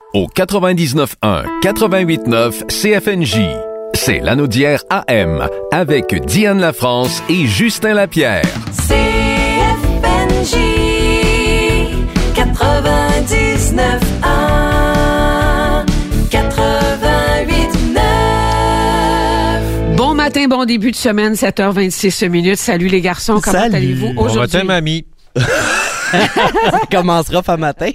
au 99.1, 88.9 CFNJ. C'est l'Anaudière AM avec Diane Lafrance et Justin Lapierre. CFNJ 99.1, 88.9. Bon matin, bon début de semaine, 7h26. Salut les garçons, comment allez-vous aujourd'hui? Bon matin, mamie. Ça commencera pas matin.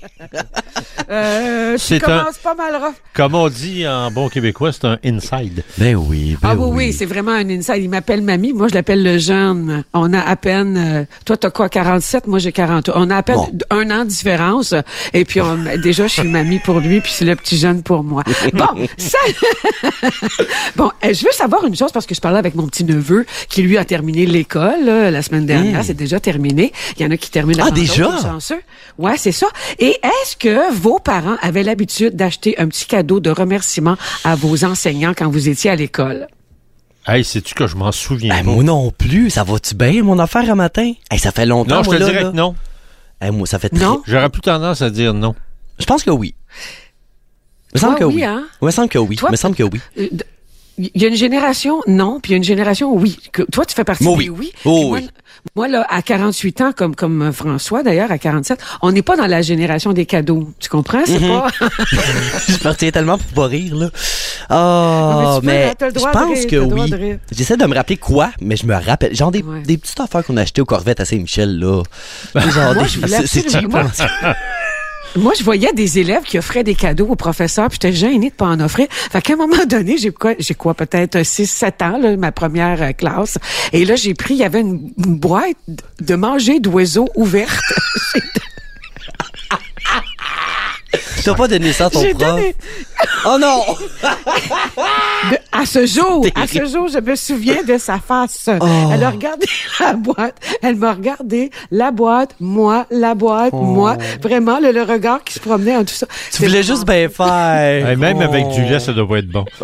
Je commence pas mal rough. Comme on dit en bon québécois, c'est un inside. Ben oui, oui, c'est vraiment un inside. Il m'appelle mamie, moi je l'appelle le jeune. On a à peine, toi t'as quoi, 47, moi j'ai 40. On a à peine un an de différence. Et puis déjà je suis mamie pour lui, puis c'est le petit jeune pour moi. Bon, ça... bon, je veux savoir une chose parce que je parlais avec mon petit neveu qui lui a terminé l'école là, la semaine dernière. C'est déjà terminé. Il y en a qui terminent déjà? Chanceux. Ouais, c'est ça. Et est-ce que vos parents avaient l'habitude d'acheter un petit cadeau de remerciement à vos enseignants quand vous étiez à l'école? Hey, sais-tu que je m'en souviens? Moi non plus. Ça va-tu bien, mon affaire à matin? Hey, ça fait longtemps. Non, je te dirais que non. Hey, moi, ça fait non. J'aurais plus tendance à dire non. Je pense que oui. Me semble que oui. Hein? Me semble que oui. Toi, me semble que oui. Il y a une génération non, puis il y a une génération oui. Toi, tu fais partie des oui. Moi, là, à 48 ans, comme François, d'ailleurs, à 47, on n'est pas dans la génération des cadeaux. Tu comprends? C'est pas... Je partirais tellement pour pas rire, là. Oh, mais je pense que oui. J'essaie de me rappeler quoi, mais je me rappelle. Genre des petites affaires qu'on a achetées au Corvette à Saint-Michel, là. Genre c'est cheap. Moi, je voyais des élèves qui offraient des cadeaux aux professeurs, puis j'étais gênée de pas en offrir. Fait qu'à un moment donné, j'ai quoi, peut-être 6-7 ans, là, ma première classe. Et là, il y avait une boîte de manger d'oiseaux ouverte. T'as pas donné ça à ton prof? Oh non! À ce jour, je me souviens de sa face. Oh. Elle a regardé la boîte. Elle m'a regardé la boîte, moi, moi. Vraiment, le regard qui se promenait en tout ça. Tu voulais juste bien faire. Hey, même avec Julia, ça doit pas être bon.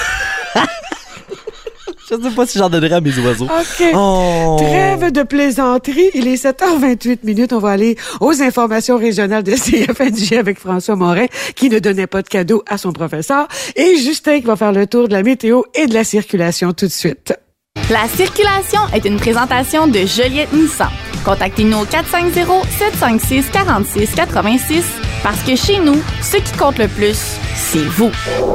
Je sais pas si j'en donnerais à mes oiseaux. OK. Trêve de plaisanterie. Il est 7h28. On va aller aux informations régionales de CFNJ avec François Morin, qui ne donnait pas de cadeau à son professeur, et Justin qui va faire le tour de la météo et de la circulation tout de suite. La circulation est une présentation de Joliette Nissan. Contactez-nous au 450-756-4686 parce que chez nous, ce qui compte le plus, c'est vous.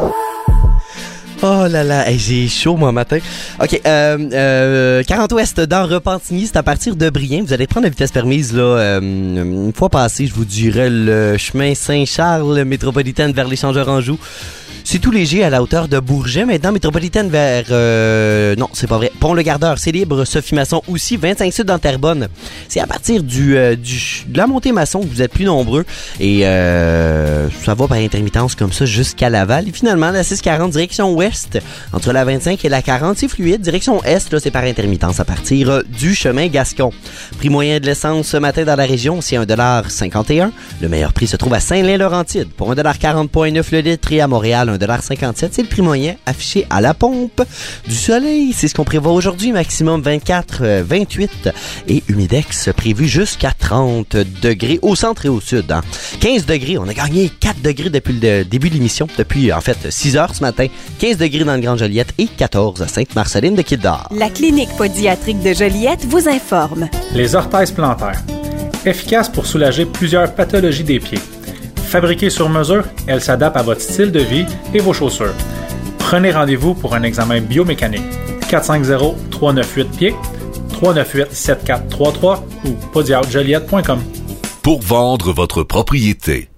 Oh là là, hey, j'ai chaud moi matin. OK, 40 ouest dans Repentigny, c'est à partir de Brien. Vous allez prendre la vitesse permise là. Une fois passé, je vous dirais le chemin Saint-Charles métropolitaine vers l'échangeur Anjou. C'est tout léger à la hauteur de Bourget. Maintenant, métropolitaine vers... non, c'est pas vrai. Pont-le-Gardeur, c'est libre. Sophie Masson aussi. 25 sud dans Terrebonne. C'est à partir de la montée Masson que vous êtes plus nombreux. Et ça va par intermittence comme ça jusqu'à Laval. Et finalement, la 640 direction ouest, entre la 25 et la 40, c'est fluide. Direction est, là, c'est par intermittence à partir du chemin Gascon. Prix moyen de l'essence ce matin dans la région, c'est 1,51 $. Le meilleur prix se trouve à Saint-Lin-Laurentide pour 1,40,9 $ le litre. Et à Montréal, 1,57 $, c'est le prix moyen affiché à la pompe. Du soleil, c'est ce qu'on prévoit aujourd'hui, maximum 24, 28 et humidex prévu jusqu'à 30 degrés au centre et au sud. 15 degrés, on a gagné 4 degrés depuis le début de l'émission, depuis en fait 6 heures ce matin. 15 degrés dans le Grand Joliette et 14 à Sainte-Marceline de Kildare. La clinique podiatrique de Joliette vous informe. Les orthèses plantaires. Efficace pour soulager plusieurs pathologies des pieds. Fabriquée sur mesure, elle s'adapte à votre style de vie et vos chaussures. Prenez rendez-vous pour un examen biomécanique. 450-398-PIED, 398-7433 ou podiatrijoliette.com. Pour vendre votre propriété,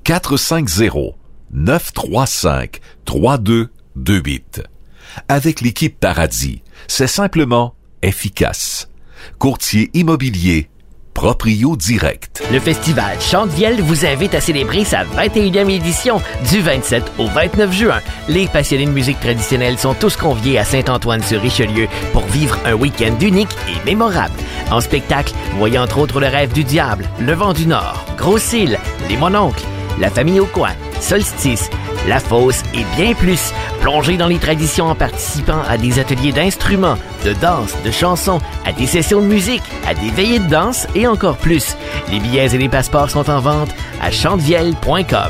450-935-3228. Avec l'équipe Paradis, c'est simplement efficace. Courtier immobilier, Proprio Direct. Le festival Chante-Vielle vous invite à célébrer sa 21e édition du 27 au 29 juin. Les passionnés de musique traditionnelle sont tous conviés à Saint-Antoine-sur-Richelieu pour vivre un week-end unique et mémorable. En spectacle, voyez entre autres Le Rêve du Diable, Le Vent du Nord, Gros-Cils, Les Mononcles, La Famille au Coin, Solstice, La Fosse et bien plus. Plongez dans les traditions en participant à des ateliers d'instruments, de danse, de chansons, à des sessions de musique, à des veillées de danse et encore plus. Les billets et les passeports sont en vente à chantevielle.com.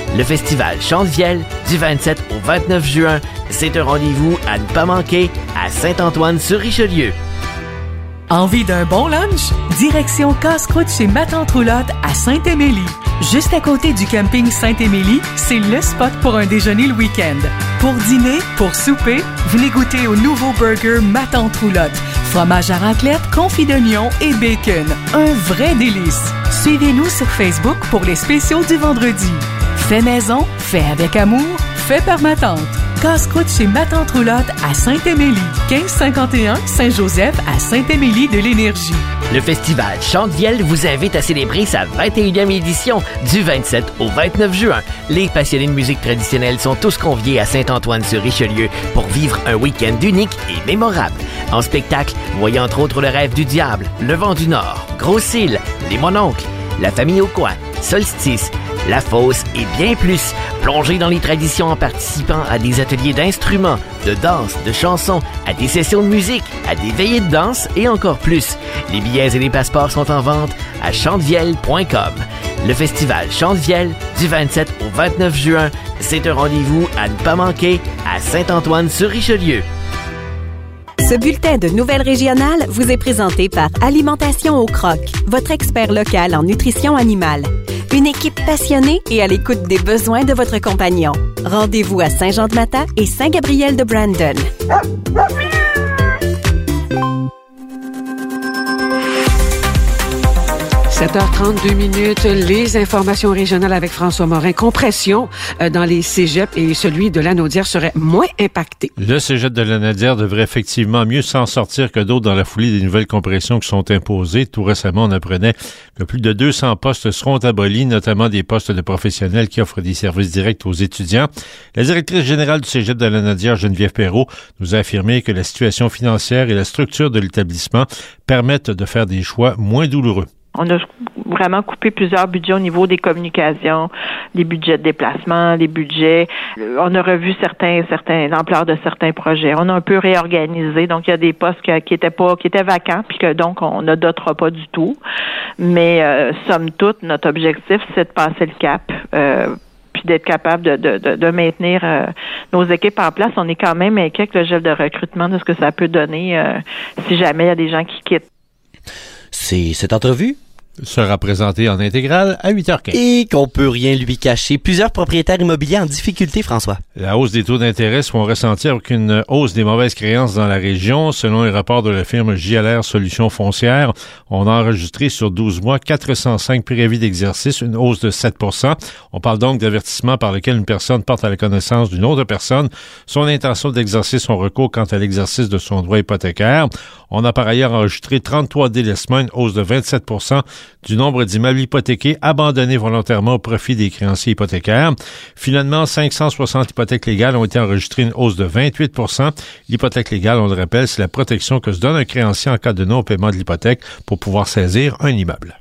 Le festival Chant de Vielle du 27 au 29 juin, c'est un rendez-vous à ne pas manquer à Saint-Antoine-sur-Richelieu. Envie d'un bon lunch? Direction Casse-Croûte chez Ma Tante Roulotte à Saint-Émilie. Juste à côté du camping Saint-Émilie, c'est le spot pour un déjeuner le week-end. Pour dîner, pour souper, venez goûter au nouveau burger Ma Tante Roulotte. Fromage à raclette, confit d'oignon et bacon. Un vrai délice. Suivez-nous sur Facebook pour les spéciaux du vendredi. Fait maison, fait avec amour, fait par ma tante. Casse-croûte chez Ma Tante Roulotte à Saint-Émilie. 1551 Saint-Joseph à Saint-Émilie de l'Énergie. Le festival Chant de Vielle vous invite à célébrer sa 21e édition du 27 au 29 juin. Les passionnés de musique traditionnelle sont tous conviés à Saint-Antoine-sur-Richelieu pour vivre un week-end unique et mémorable. En spectacle, voyez entre autres Le Rêve du Diable, Le Vent du Nord, Gros-Cils, Les Mononcles, La Famille au Coin, Solstice, La Fosse et bien plus. Plongez dans les traditions en participant à des ateliers d'instruments, de danse, de chansons, à des sessions de musique, à des veillées de danse et encore plus. Les billets et les passeports sont en vente à chantevielle.com. Le festival Chant de Vielle du 27 au 29 juin, c'est un rendez-vous à ne pas manquer à Saint-Antoine-sur-Richelieu. Ce bulletin de Nouvelles régionales vous est présenté par Alimentation au Croc, votre expert local en nutrition animale. Une équipe passionnée et à l'écoute des besoins de votre compagnon. Rendez-vous à Saint-Jean-de-Mata et Saint-Gabriel-de-Brandon. 7h32, les informations régionales avec François Morin. Compression dans les cégeps et celui de Lanaudière serait moins impacté. Le cégep de Lanaudière devrait effectivement mieux s'en sortir que d'autres dans la foulée des nouvelles compressions qui sont imposées. Tout récemment, on apprenait que plus de 200 postes seront abolis, notamment des postes de professionnels qui offrent des services directs aux étudiants. La directrice générale du cégep de Lanaudière, Geneviève Perrault, nous a affirmé que la situation financière et la structure de l'établissement permettent de faire des choix moins douloureux. On a vraiment coupé plusieurs budgets au niveau des communications, des budgets de déplacement, des budgets. On a revu l'ampleur de certains projets. On a un peu réorganisé. Donc, il y a des postes qui étaient vacants, puis que donc, on ne dotera pas du tout. Mais, somme toute, notre objectif, c'est de passer le cap. Puis d'être capable de maintenir nos équipes en place. On est quand même inquiet avec le gel de recrutement de ce que ça peut donner si jamais il y a des gens qui quittent. C'est cette entrevue sera présenté en intégrale à 8h15. Et qu'on peut rien lui cacher. Plusieurs propriétaires immobiliers en difficulté, François. La hausse des taux d'intérêt se font ressentir avec une hausse des mauvaises créances dans la région. Selon les rapports de la firme JLR Solutions Foncières, on a enregistré sur 12 mois 405 préavis d'exercice, une hausse de 7%. On parle donc d'avertissement par lequel une personne porte à la connaissance d'une autre personne son intention d'exercer son recours quant à l'exercice de son droit hypothécaire. On a par ailleurs enregistré 33 délaissements, une hausse de 27% du nombre d'immeubles hypothéqués abandonnés volontairement au profit des créanciers hypothécaires. Finalement, 560 hypothèques légales ont été enregistrées, une hausse de 28%. L'hypothèque légale, on le rappelle, c'est la protection que se donne un créancier en cas de non-paiement de l'hypothèque pour pouvoir saisir un immeuble.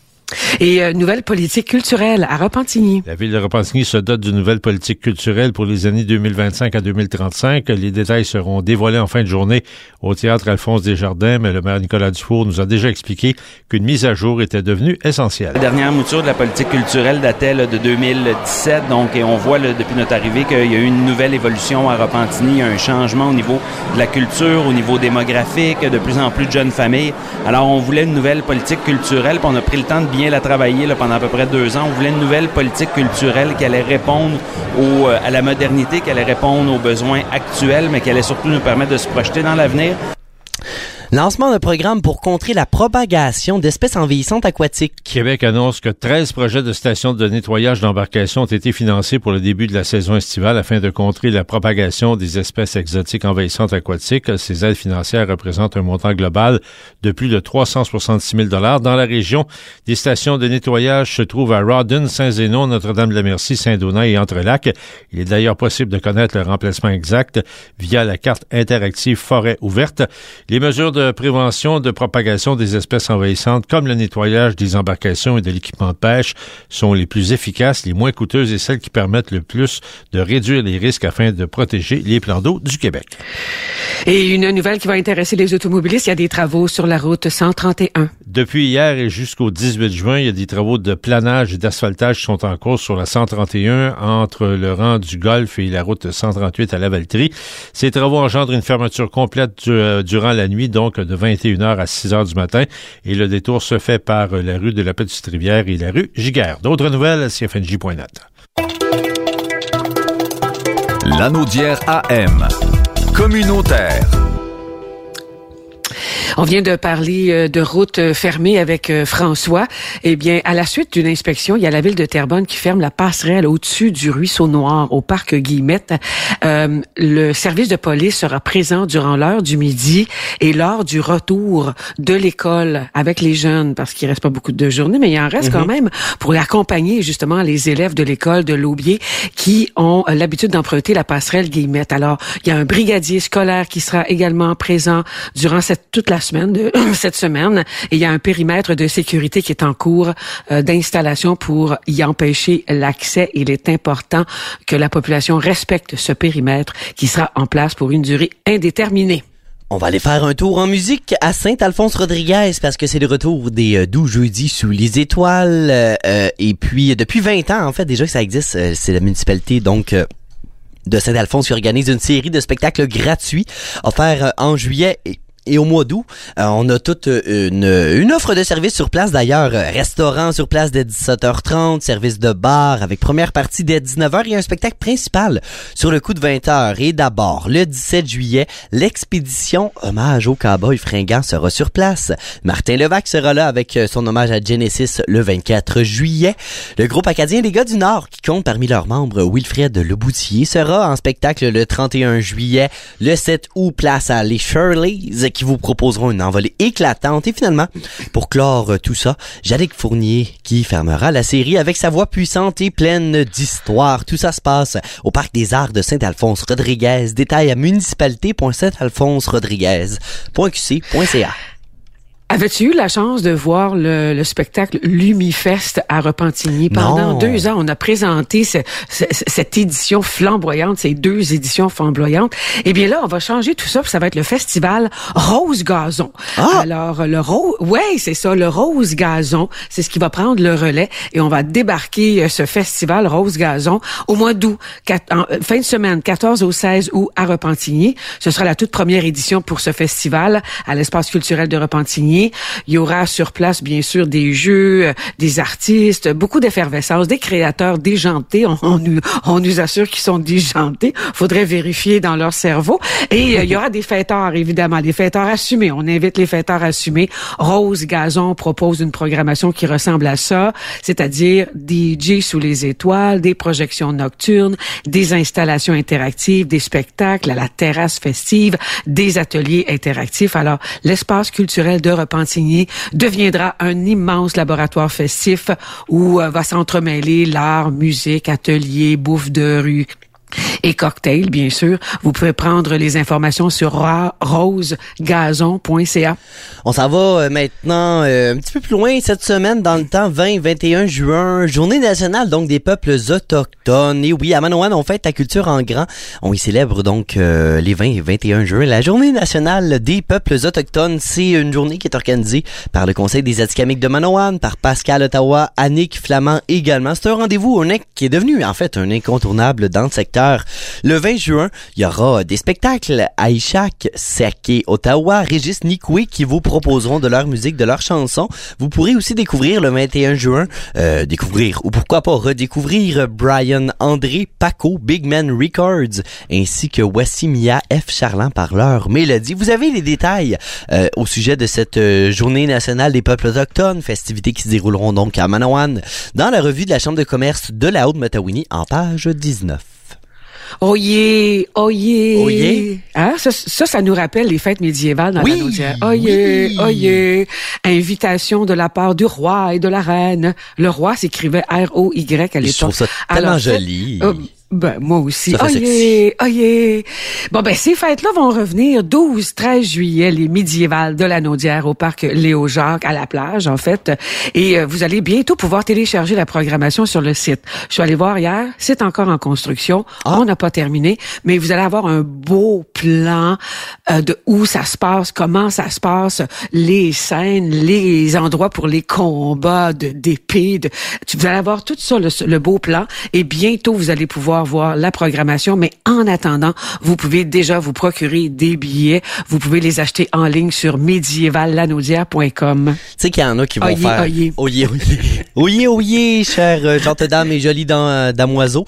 Et nouvelle politique culturelle à Repentigny. La ville de Repentigny se dote d'une nouvelle politique culturelle pour les années 2025 à 2035. Les détails seront dévoilés en fin de journée au théâtre Alphonse Desjardins, mais le maire Nicolas Dufour nous a déjà expliqué qu'une mise à jour était devenue essentielle. La dernière mouture de la politique culturelle datait de 2017, donc et on voit depuis notre arrivée qu'il y a eu une nouvelle évolution à Repentigny, un changement au niveau de la culture, au niveau démographique, de plus en plus de jeunes familles. Alors on voulait une nouvelle politique culturelle, puis on a pris le temps de bien la travailler pendant à peu près 2 ans. On voulait une nouvelle politique culturelle qui allait répondre à la modernité, qui allait répondre aux besoins actuels, mais qui allait surtout nous permettre de se projeter dans l'avenir. Lancement d'un programme pour contrer la propagation d'espèces envahissantes aquatiques. Québec annonce que 13 projets de stations de nettoyage d'embarcations ont été financés pour le début de la saison estivale afin de contrer la propagation des espèces exotiques envahissantes aquatiques. Ces aides financières représentent un montant global de plus de 366 000 $. Dans la région, des stations de nettoyage se trouvent à Rawdon, Saint-Zénon, Notre-Dame-de-la-Merci, Saint-Donat et Entre-Lacs. Il est d'ailleurs possible de connaître leur emplacement exact via la carte interactive Forêt ouverte. Les mesures de de prévention de propagation des espèces envahissantes, comme le nettoyage des embarcations et de l'équipement de pêche, sont les plus efficaces, les moins coûteuses et celles qui permettent le plus de réduire les risques afin de protéger les plans d'eau du Québec. Et une nouvelle qui va intéresser les automobilistes, il y a des travaux sur la route 131. Depuis hier et jusqu'au 18 juin, il y a des travaux de planage et d'asphaltage qui sont en cours sur la 131 entre le rang du Golfe et la route 138 à Lavaltrie. Ces travaux engendrent une fermeture complète durant la nuit, donc de 21h à 6h du matin. Et le détour se fait par la rue de la Petite-Rivière et la rue Giguère. D'autres nouvelles à CFNJ.net. Lanaudière AM. Communautaire. On vient de parler de routes fermées avec François. Eh bien, à la suite d'une inspection, il y a la ville de Terrebonne qui ferme la passerelle au-dessus du ruisseau Noir au parc Guillemette. Le service de police sera présent durant l'heure du midi et lors du retour de l'école avec les jeunes, parce qu'il reste pas beaucoup de journées, mais il en reste quand même pour accompagner justement les élèves de l'école de Laubier qui ont l'habitude d'emprunter la passerelle Guillemette. Alors, il y a un brigadier scolaire qui sera également présent durant toute la semaine cette semaine, et il y a un périmètre de sécurité qui est en cours d'installation pour y empêcher l'accès. Il est important que la population respecte ce périmètre qui sera en place pour une durée indéterminée. On va aller faire un tour en musique à Saint-Alphonse-Rodriguez parce que c'est le retour des 12 jeudis sous les étoiles. Et puis, depuis 20 ans, en fait, déjà que ça existe, c'est la municipalité, donc... de Saint-Alphonse qui organise une série de spectacles gratuits offerts en juillet et au mois d'août. On a toute une offre de services sur place d'ailleurs. Restaurant sur place dès 17h30, service de bar avec première partie dès 19h et un spectacle principal sur le coup de 20h. Et d'abord, le 17 juillet, l'expédition hommage au cowboy fringant sera sur place. Martin Levac sera là avec son hommage à Genesis le 24 juillet. Le groupe acadien Les Gars du Nord, qui compte parmi leurs membres Wilfred Leboutier, sera en spectacle le 31 juillet. Le 7 août, place à Les Shirleys, qui vous proposeront une envolée éclatante. Et finalement, pour clore tout ça, Jannick Fournier qui fermera la série avec sa voix puissante et pleine d'histoire. Tout ça se passe au Parc des Arts de Saint-Alphonse-Rodriguez. Détails à municipalité.saint-alphonse-rodriguez.qc.ca. Avais-tu eu la chance de voir le spectacle Lumifest à Repentigny? Pendant 2 ans, on a présenté cette édition flamboyante, ces 2 éditions flamboyantes. Eh bien là, on va changer tout ça, puis ça va être le festival Rose Gazon. Alors, c'est ça, le Rose Gazon, c'est ce qui va prendre le relais, et on va débarquer ce festival Rose Gazon au mois d'août, fin de semaine, 14 au 16 août à Repentigny. Ce sera la toute première édition pour ce festival à l'espace culturel de Repentigny. Il y aura sur place, bien sûr, des jeux, des artistes, beaucoup d'effervescence, des créateurs déjantés. On nous assure qu'ils sont déjantés. Faudrait vérifier dans leur cerveau. Et il y aura des fêteurs, évidemment, des fêteurs assumés. On invite les fêteurs assumés. Rose Gazon propose une programmation qui ressemble à ça, c'est-à-dire DJ sous les étoiles, des projections nocturnes, des installations interactives, des spectacles à la terrasse festive, des ateliers interactifs. Alors, l'espace culturel de Repentigny deviendra un immense laboratoire festif où va s'entremêler l'art, musique, ateliers, bouffe de rue et cocktails, bien sûr. Vous pouvez prendre les informations sur rosegazon.ca. On s'en va maintenant un petit peu plus loin cette semaine dans le temps, 20-21 juin, journée nationale donc des peuples autochtones. Et oui, à Manoan, on fête la culture en grand. On y célèbre donc les 20 et 21 juin. La journée nationale des peuples autochtones, c'est une journée qui est organisée par le Conseil des Atikamekw de Manoan, par Pascal Ottawa, Annick Flamand également. C'est un rendez-vous qui est devenu en fait un incontournable dans le secteur. Le 20 juin, il y aura des spectacles à Ishak, Saké, Ottawa, Régis Nikoué qui vous proposeront de leur musique, de leurs chansons. Vous pourrez aussi découvrir le 21 juin, ou pourquoi pas redécouvrir Brian André, Paco, Big Man Records, ainsi que Wassimia F. Charland par leur mélodie. Vous avez les détails au sujet de cette journée nationale des peuples autochtones, festivités qui se dérouleront donc à Manawan, dans la revue de la Chambre de commerce de la Haute-Matawini en page 19. Oyez, oyez. Oyez. Hein? Ça nous rappelle les fêtes médiévales dans la Naudière. Oyez, oyez. Invitation de la part du roi et de la reine. Le roi s'écrivait R-O-Y à l'époque. Je trouve ça tellement joli. Ben, moi aussi. Ça fait sexy. Bon, ben, ces fêtes-là vont revenir 12-13 juillet, les médiévales de la Naudière au parc Léo-Jacques, à la plage, en fait. Et vous allez bientôt pouvoir télécharger la programmation sur le site. Je suis allée voir hier, c'est encore en construction. On n'a pas terminé, mais vous allez avoir un beau plan de où ça se passe, comment ça se passe, les scènes, les endroits pour les combats d'épée. Vous allez avoir tout ça, le beau plan. Et bientôt, vous allez pouvoir voir la programmation, mais en attendant, vous pouvez déjà vous procurer des billets. Vous pouvez les acheter en ligne sur médiévallanaudière.com. Tu sais qu'il y en a qui vont faire... Oyez, chère gentes dames et jolies damoiseaux.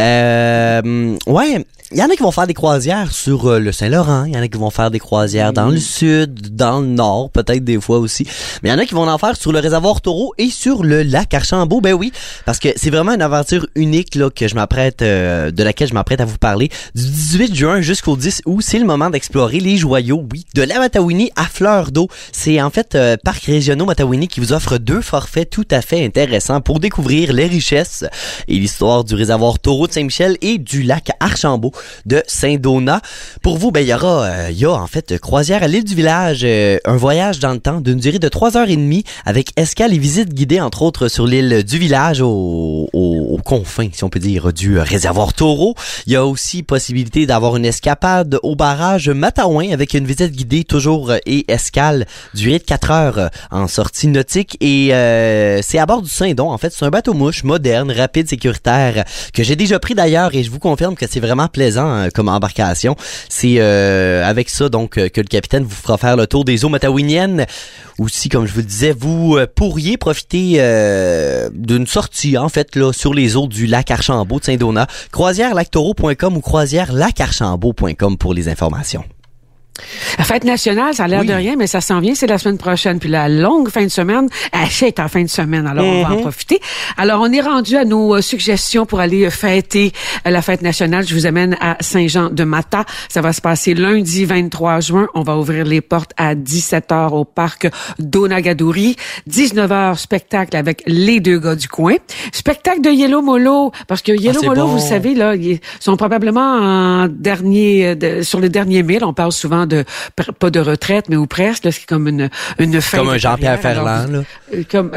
Ouais... Il y en a qui vont faire des croisières sur le Saint-Laurent, il y en a qui vont faire des croisières dans le sud, dans le nord, peut-être des fois aussi. Mais il y en a qui vont en faire sur le réservoir Taureau et sur le lac Archambault. Ben oui, parce que c'est vraiment une aventure unique là que de laquelle je m'apprête à vous parler. Du 18 juin jusqu'au 10 août, c'est le moment d'explorer les joyaux, oui, de la Matawini à Fleur d'eau. C'est en fait Parcs régionaux Matawini qui vous offre 2 forfaits tout à fait intéressants pour découvrir les richesses et l'histoire du réservoir Taureau de Saint-Michel et du lac Archambault de Saint-Donat. Pour vous, ben il y a en fait croisière à l'île du village, un voyage dans le temps d'une durée de 3h30 avec escale et visite guidée entre autres sur l'île du village aux confins, si on peut dire, du réservoir Taureau. Il y a aussi possibilité d'avoir une escapade au barrage Matahouin avec une visite guidée toujours et escale durée de 4 heures en sortie nautique et c'est à bord du Saint-Don. En fait, c'est un bateau-mouche moderne, rapide, sécuritaire que j'ai déjà pris d'ailleurs et je vous confirme que c'est vraiment plaisant comme embarcation. C'est avec ça donc que le capitaine vous fera faire le tour des eaux matawiniennes. Aussi, comme je vous le disais, vous pourriez profiter d'une sortie en fait là sur les eaux du lac Archambault de Saint-Donat. Croisièrelactaureau.com ou croisièrelacarchambault.com pour les informations. La fête nationale, ça a l'air de rien, mais ça s'en vient, c'est la semaine prochaine. Puis la longue fin de semaine, c'est en fin de semaine, alors on va en profiter. Alors, on est rendu à nos suggestions pour aller fêter la fête nationale. Je vous amène à Saint-Jean-de-Mata. Ça va se passer lundi 23 juin. On va ouvrir les portes à 17h au parc d'Onagaduri. 19h, spectacle avec les 2 gars du coin. Spectacle de Yellow Molo, parce que Yellow Molo, bon. Vous savez, là, ils sont probablement sur les derniers milles. On parle souvent pas de retraite, mais ou presque, là, c'est comme une fin. Comme un Jean-Pierre Ferland, là. C'est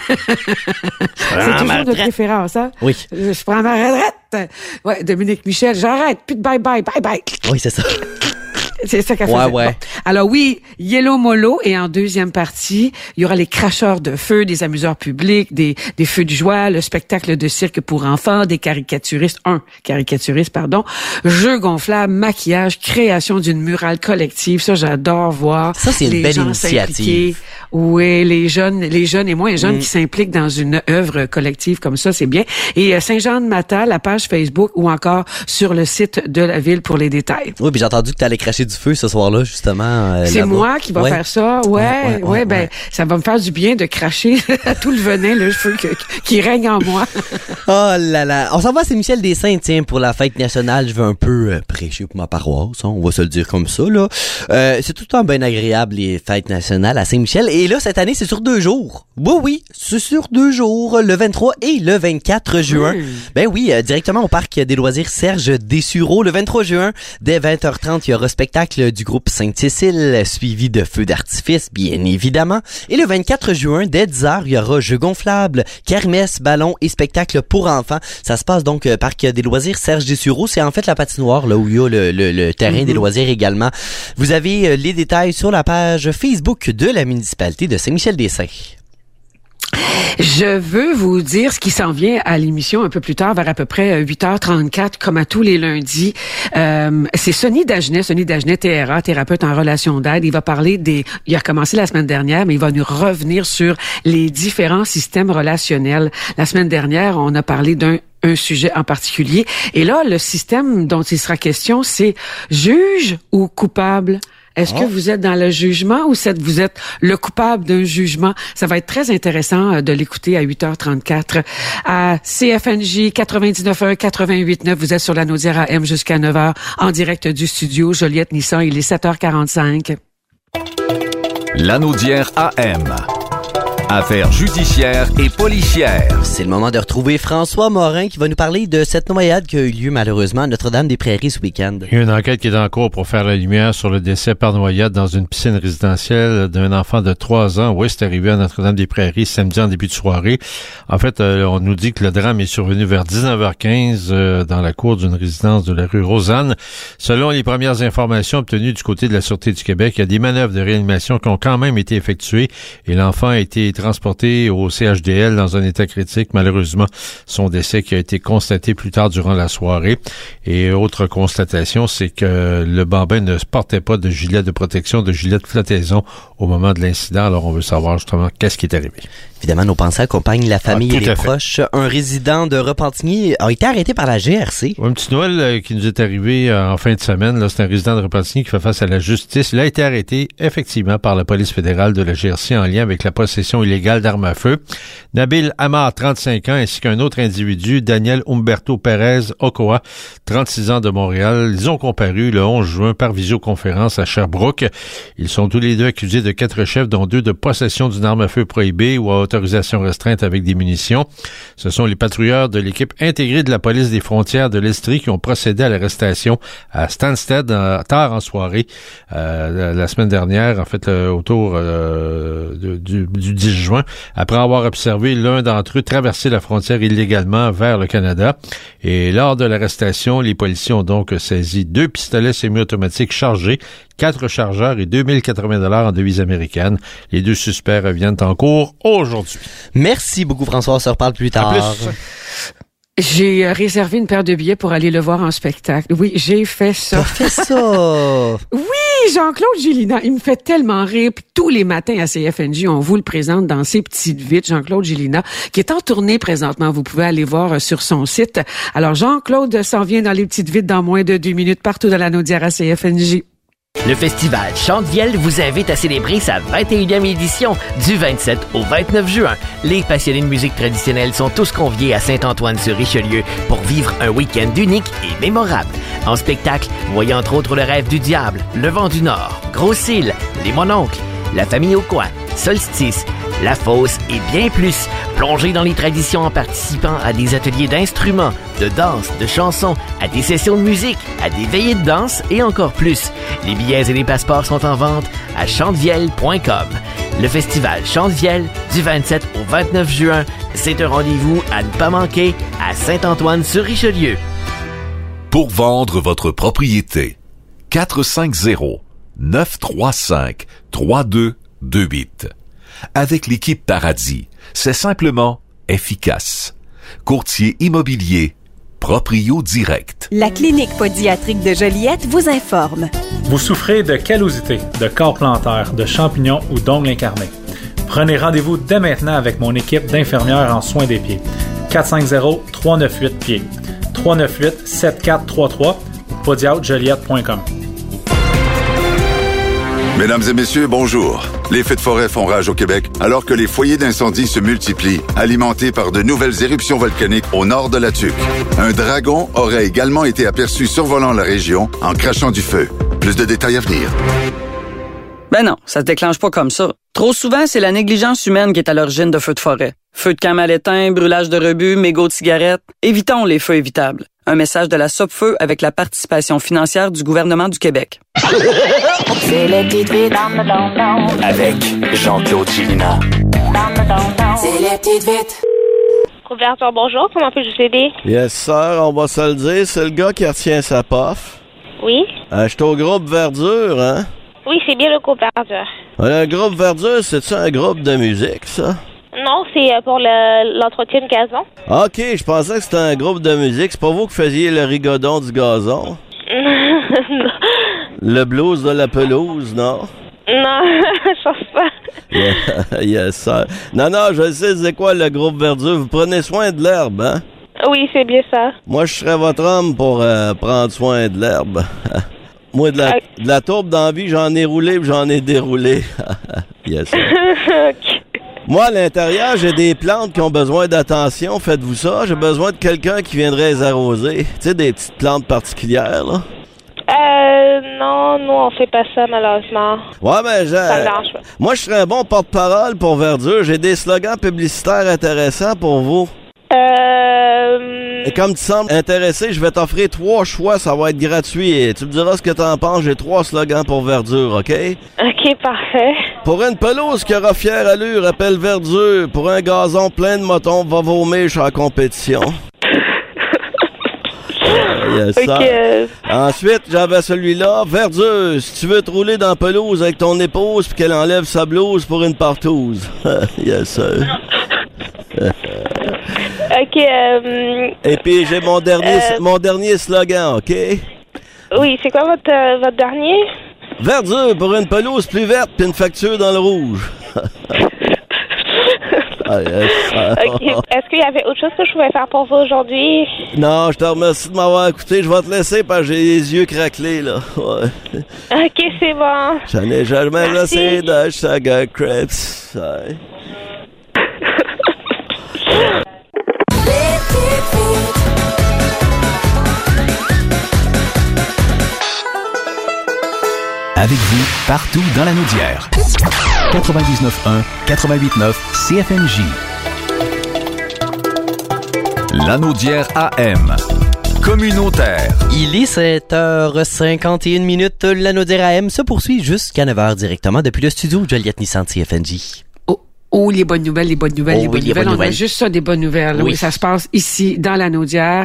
toujours de préférence, hein? Oui. Je prends ma retraite. Ouais, Dominique Michel, j'arrête. Plus de bye-bye. Oui, c'est ça. C'est ça qu'elle faisait. Ouais. Bon. Alors oui, Yellow Molo, et en deuxième partie, il y aura les cracheurs de feu, des amuseurs publics, des feux de joie, le spectacle de cirque pour enfants, des caricaturiste, jeux gonflables, maquillage, création d'une murale collective. Ça, j'adore voir. Ça, c'est une belle initiative. Oui, les jeunes et moins jeunes qui s'impliquent dans une œuvre collective comme ça, c'est bien. Et Saint-Jean-de-Mata, la page Facebook ou encore sur le site de la ville pour les détails. Oui, puis j'ai entendu que tu allais cracher du feu ce soir-là, justement. C'est moi qui va faire ça. Ouais, ça va me faire du bien de cracher tout le venin, le feu qui règne en moi. Oh là là. On s'en va à Saint-Michel-des-Saints, tiens, pour la fête nationale. Je veux un peu prêcher pour ma paroisse, hein, on va se le dire comme ça, là. C'est tout le temps bien agréable, les fêtes nationales à Saint-Michel. Et là, cette année, c'est sur 2 jours. Oui, c'est sur 2 jours, le 23 et le 24 juin. Ben oui, directement au parc des loisirs Serge Dessureau. Le 23 juin, dès 20h30, il y aura spectacle du groupe Sainte-Cécile, suivi de feux d'artifice, bien évidemment. Et le 24 juin, dès 10h, il y aura jeux gonflables, kermesse, ballons et spectacles pour enfants. Ça se passe donc parc des loisirs Serge Dessureau. C'est en fait la patinoire, là où il y a le terrain des loisirs également. Vous avez les détails sur la page Facebook de la municipalité de Saint-Michel-des-Saints. Je veux vous dire ce qui s'en vient à l'émission un peu plus tard, vers à peu près 8h34, comme à tous les lundis. C'est Sonny Dagenet, TRA, thérapeute en relation d'aide. Il va parler il a commencé la semaine dernière, mais il va nous revenir sur les différents systèmes relationnels. La semaine dernière, on a parlé un sujet en particulier. Et là, le système dont il sera question, c'est juge ou coupable? Est-ce que vous êtes dans le jugement ou vous êtes le coupable d'un jugement? Ça va être très intéressant de l'écouter à 8h34 à CFNJ 99.1, 88.9. Vous êtes sur la Naudière AM jusqu'à 9h en direct du studio Joliette Nissan. Il est 7h45. La Naudière AM. Affaires judiciaires et policières. C'est le moment de retrouver François Morin qui va nous parler de cette noyade qui a eu lieu malheureusement à Notre-Dame-des-Prairies ce week-end. Il y a une enquête qui est en cours pour faire la lumière sur le décès par noyade dans une piscine résidentielle d'un enfant de 3 ans. Oui, c'est arrivé à Notre-Dame-des-Prairies samedi en début de soirée. En fait, on nous dit que le drame est survenu vers 19h15 dans la cour d'une résidence de la rue Rosanne. Selon les premières informations obtenues du côté de la Sûreté du Québec, il y a des manœuvres de réanimation qui ont quand même été effectuées et l'enfant a été transporté au CHDL dans un état critique. Malheureusement, son décès qui a été constaté plus tard durant la soirée. Et autre constatation, c'est que le bambin ne portait pas de gilet de protection, de gilet de flottaison au moment de l'incident. Alors, on veut savoir justement qu'est-ce qui est arrivé. Évidemment, nos pensées accompagnent la famille et les proches. Un résident de Repentigny a été arrêté par la GRC. Un petit Noël qui nous est arrivé en fin de semaine. Là, c'est un résident de Repentigny qui fait face à la justice. Il a été arrêté effectivement par la police fédérale de la GRC en lien avec la possession illégale d'armes à feu. Nabil Amar, 35 ans, ainsi qu'un autre individu, Daniel Humberto Pérez Ochoa, 36 ans de Montréal. Ils ont comparu le 11 juin par visioconférence à Sherbrooke. Ils sont tous les deux accusés de 4 chefs, dont 2 de possession d'une arme à feu prohibée ou à autorisation restreinte avec des munitions. Ce sont les patrouilleurs de l'équipe intégrée de la police des frontières de l'Estrie qui ont procédé à l'arrestation à Stansted tard en soirée la semaine dernière, en fait autour du 10 juin, après avoir observé l'un d'entre eux traverser la frontière illégalement vers le Canada. Et lors de l'arrestation, les policiers ont donc saisi 2 pistolets semi-automatiques chargés, 4 chargeurs et 2080 $ en devises américaines. Les 2 suspects reviennent en cours aujourd'hui. Merci beaucoup, François. On se reparle plus tard. À plus. J'ai réservé une paire de billets pour aller le voir en spectacle. Oui, j'ai fait ça. T'as fait ça? Oui, Jean-Claude Gélina, il me fait tellement rire. Puis tous les matins à CFNJ, on vous le présente dans ses petites vites. Jean-Claude Gélina, qui est en tournée présentement. Vous pouvez aller voir sur son site. Alors, Jean-Claude s'en vient dans les petites vites dans moins de 2 minutes partout dans la Naudière à CFNJ. Le festival Chante-Vielle vous invite à célébrer sa 21e édition du 27 au 29 juin. Les passionnés de musique traditionnelle sont tous conviés à Saint-Antoine-sur-Richelieu pour vivre un week-end unique et mémorable. En spectacle, voyez entre autres Le Rêve du Diable, Le Vent du Nord, Gros-Cils, Les Mononcles, La Famille au Coin, Solstice, La Fosse et bien plus. Plongez dans les traditions en participant à des ateliers d'instruments, de danse, de chansons, à des sessions de musique, à des veillées de danse et encore plus. Les billets et les passeports sont en vente à chantevielle.com. Le festival Chante-Vielle du 27 au 29 juin, c'est un rendez-vous à ne pas manquer à Saint-Antoine-sur-Richelieu. Pour vendre votre propriété, 450-935-3228. Avec l'équipe Paradis, c'est simplement efficace. Courtier immobilier, Proprio Direct. La clinique pédiatrique de Joliette vous informe. Vous souffrez de callosité, de corps plantaire, de champignons ou d'ongles incarnés. Prenez rendez-vous dès maintenant avec mon équipe d'infirmières en soins des pieds. 450-398-PIEDS. 398-7433 ou podiatrijoliette.com. Mesdames et messieurs, bonjour. Les feux de forêt font rage au Québec alors que les foyers d'incendie se multiplient, alimentés par de nouvelles éruptions volcaniques au nord de la Tuque. Un dragon aurait également été aperçu survolant la région en crachant du feu. Plus de détails à venir. Ben non, ça se déclenche pas comme ça. Trop souvent, c'est la négligence humaine qui est à l'origine de feux de forêt. Feux de camp mal éteints, brûlage de rebut, mégots de cigarettes. Évitons les feux évitables. Un message de la Sopfeu avec la participation financière du gouvernement du Québec. C'est les petites vites avec Jean-Claude Gélina. C'est les petites vites. Couverture, bonjour. Comment puis-je vous aider? Yes, sir, on va se le dire. C'est le gars qui retient sa pof. Oui? Je suis au groupe Verdure, hein? Oui, c'est bien le groupe Verdure. Le groupe Verdure, c'est-tu un groupe de musique, ça? Non, c'est pour l'entretien de gazon. OK, je pensais que c'était un groupe de musique. C'est pas vous qui faisiez le rigodon du gazon? Non. Le blues de la pelouse, non? Non, je pense pas. Yes, sir. Non, je sais c'est quoi le groupe Verdure. Vous prenez soin de l'herbe, hein? Oui, c'est bien ça. Moi, je serais votre homme pour prendre soin de l'herbe. Moi, de la tourbe dans la vie, j'en ai roulé et j'en ai déroulé. Yes, sir. OK. Moi, à l'intérieur, j'ai des plantes qui ont besoin d'attention. Faites-vous ça? J'ai besoin de quelqu'un qui viendrait les arroser. Tu sais, des petites plantes particulières, là? non, nous, on fait pas ça, malheureusement. Ouais, mais Ça me dérange pas. moi, je serais un bon porte-parole pour Verdure. J'ai des slogans publicitaires intéressants pour vous. Et comme tu sembles intéressé, je vais t'offrir 3 choix, ça va être gratuit. Et tu me diras ce que t'en penses. J'ai 3 slogans pour Verdure, OK? OK, parfait. Pour une pelouse qui aura fière allure, appelle Verdure. Pour un gazon plein de motons, va vomir sur la compétition. Yes, OK. Ensuite, j'avais celui-là. Verdure, si tu veux te rouler dans la pelouse avec ton épouse puis qu'elle enlève sa blouse pour une partouze. Yes, sir. OK. Et puis, j'ai mon dernier slogan, OK? Oui, c'est quoi votre dernier? Verdure pour une pelouse plus verte puis une facture dans le rouge. OK. Est-ce qu'il y avait autre chose que je pouvais faire pour vous aujourd'hui? Non, je te remercie de m'avoir écouté. Je vais te laisser parce que j'ai les yeux craquelés, là. Ouais. OK, c'est bon. J'en ai jamais assez de Sugar Crepes. Ouais. Avec vous, partout dans la Naudière. 99.1, 88.9 CFMJ. La Naudière AM. Communautaire. Il est 7h51, la Naudière AM se poursuit jusqu'à 9h directement depuis le studio de Joliette Nissan CFNJ. Oh, les bonnes nouvelles, les bonnes nouvelles, Oh, les bonnes oui, nouvelles. bonnes On a nouvelles. juste ça, des bonnes nouvelles. Oui. Oui, ça se passe ici, dans la Naudière.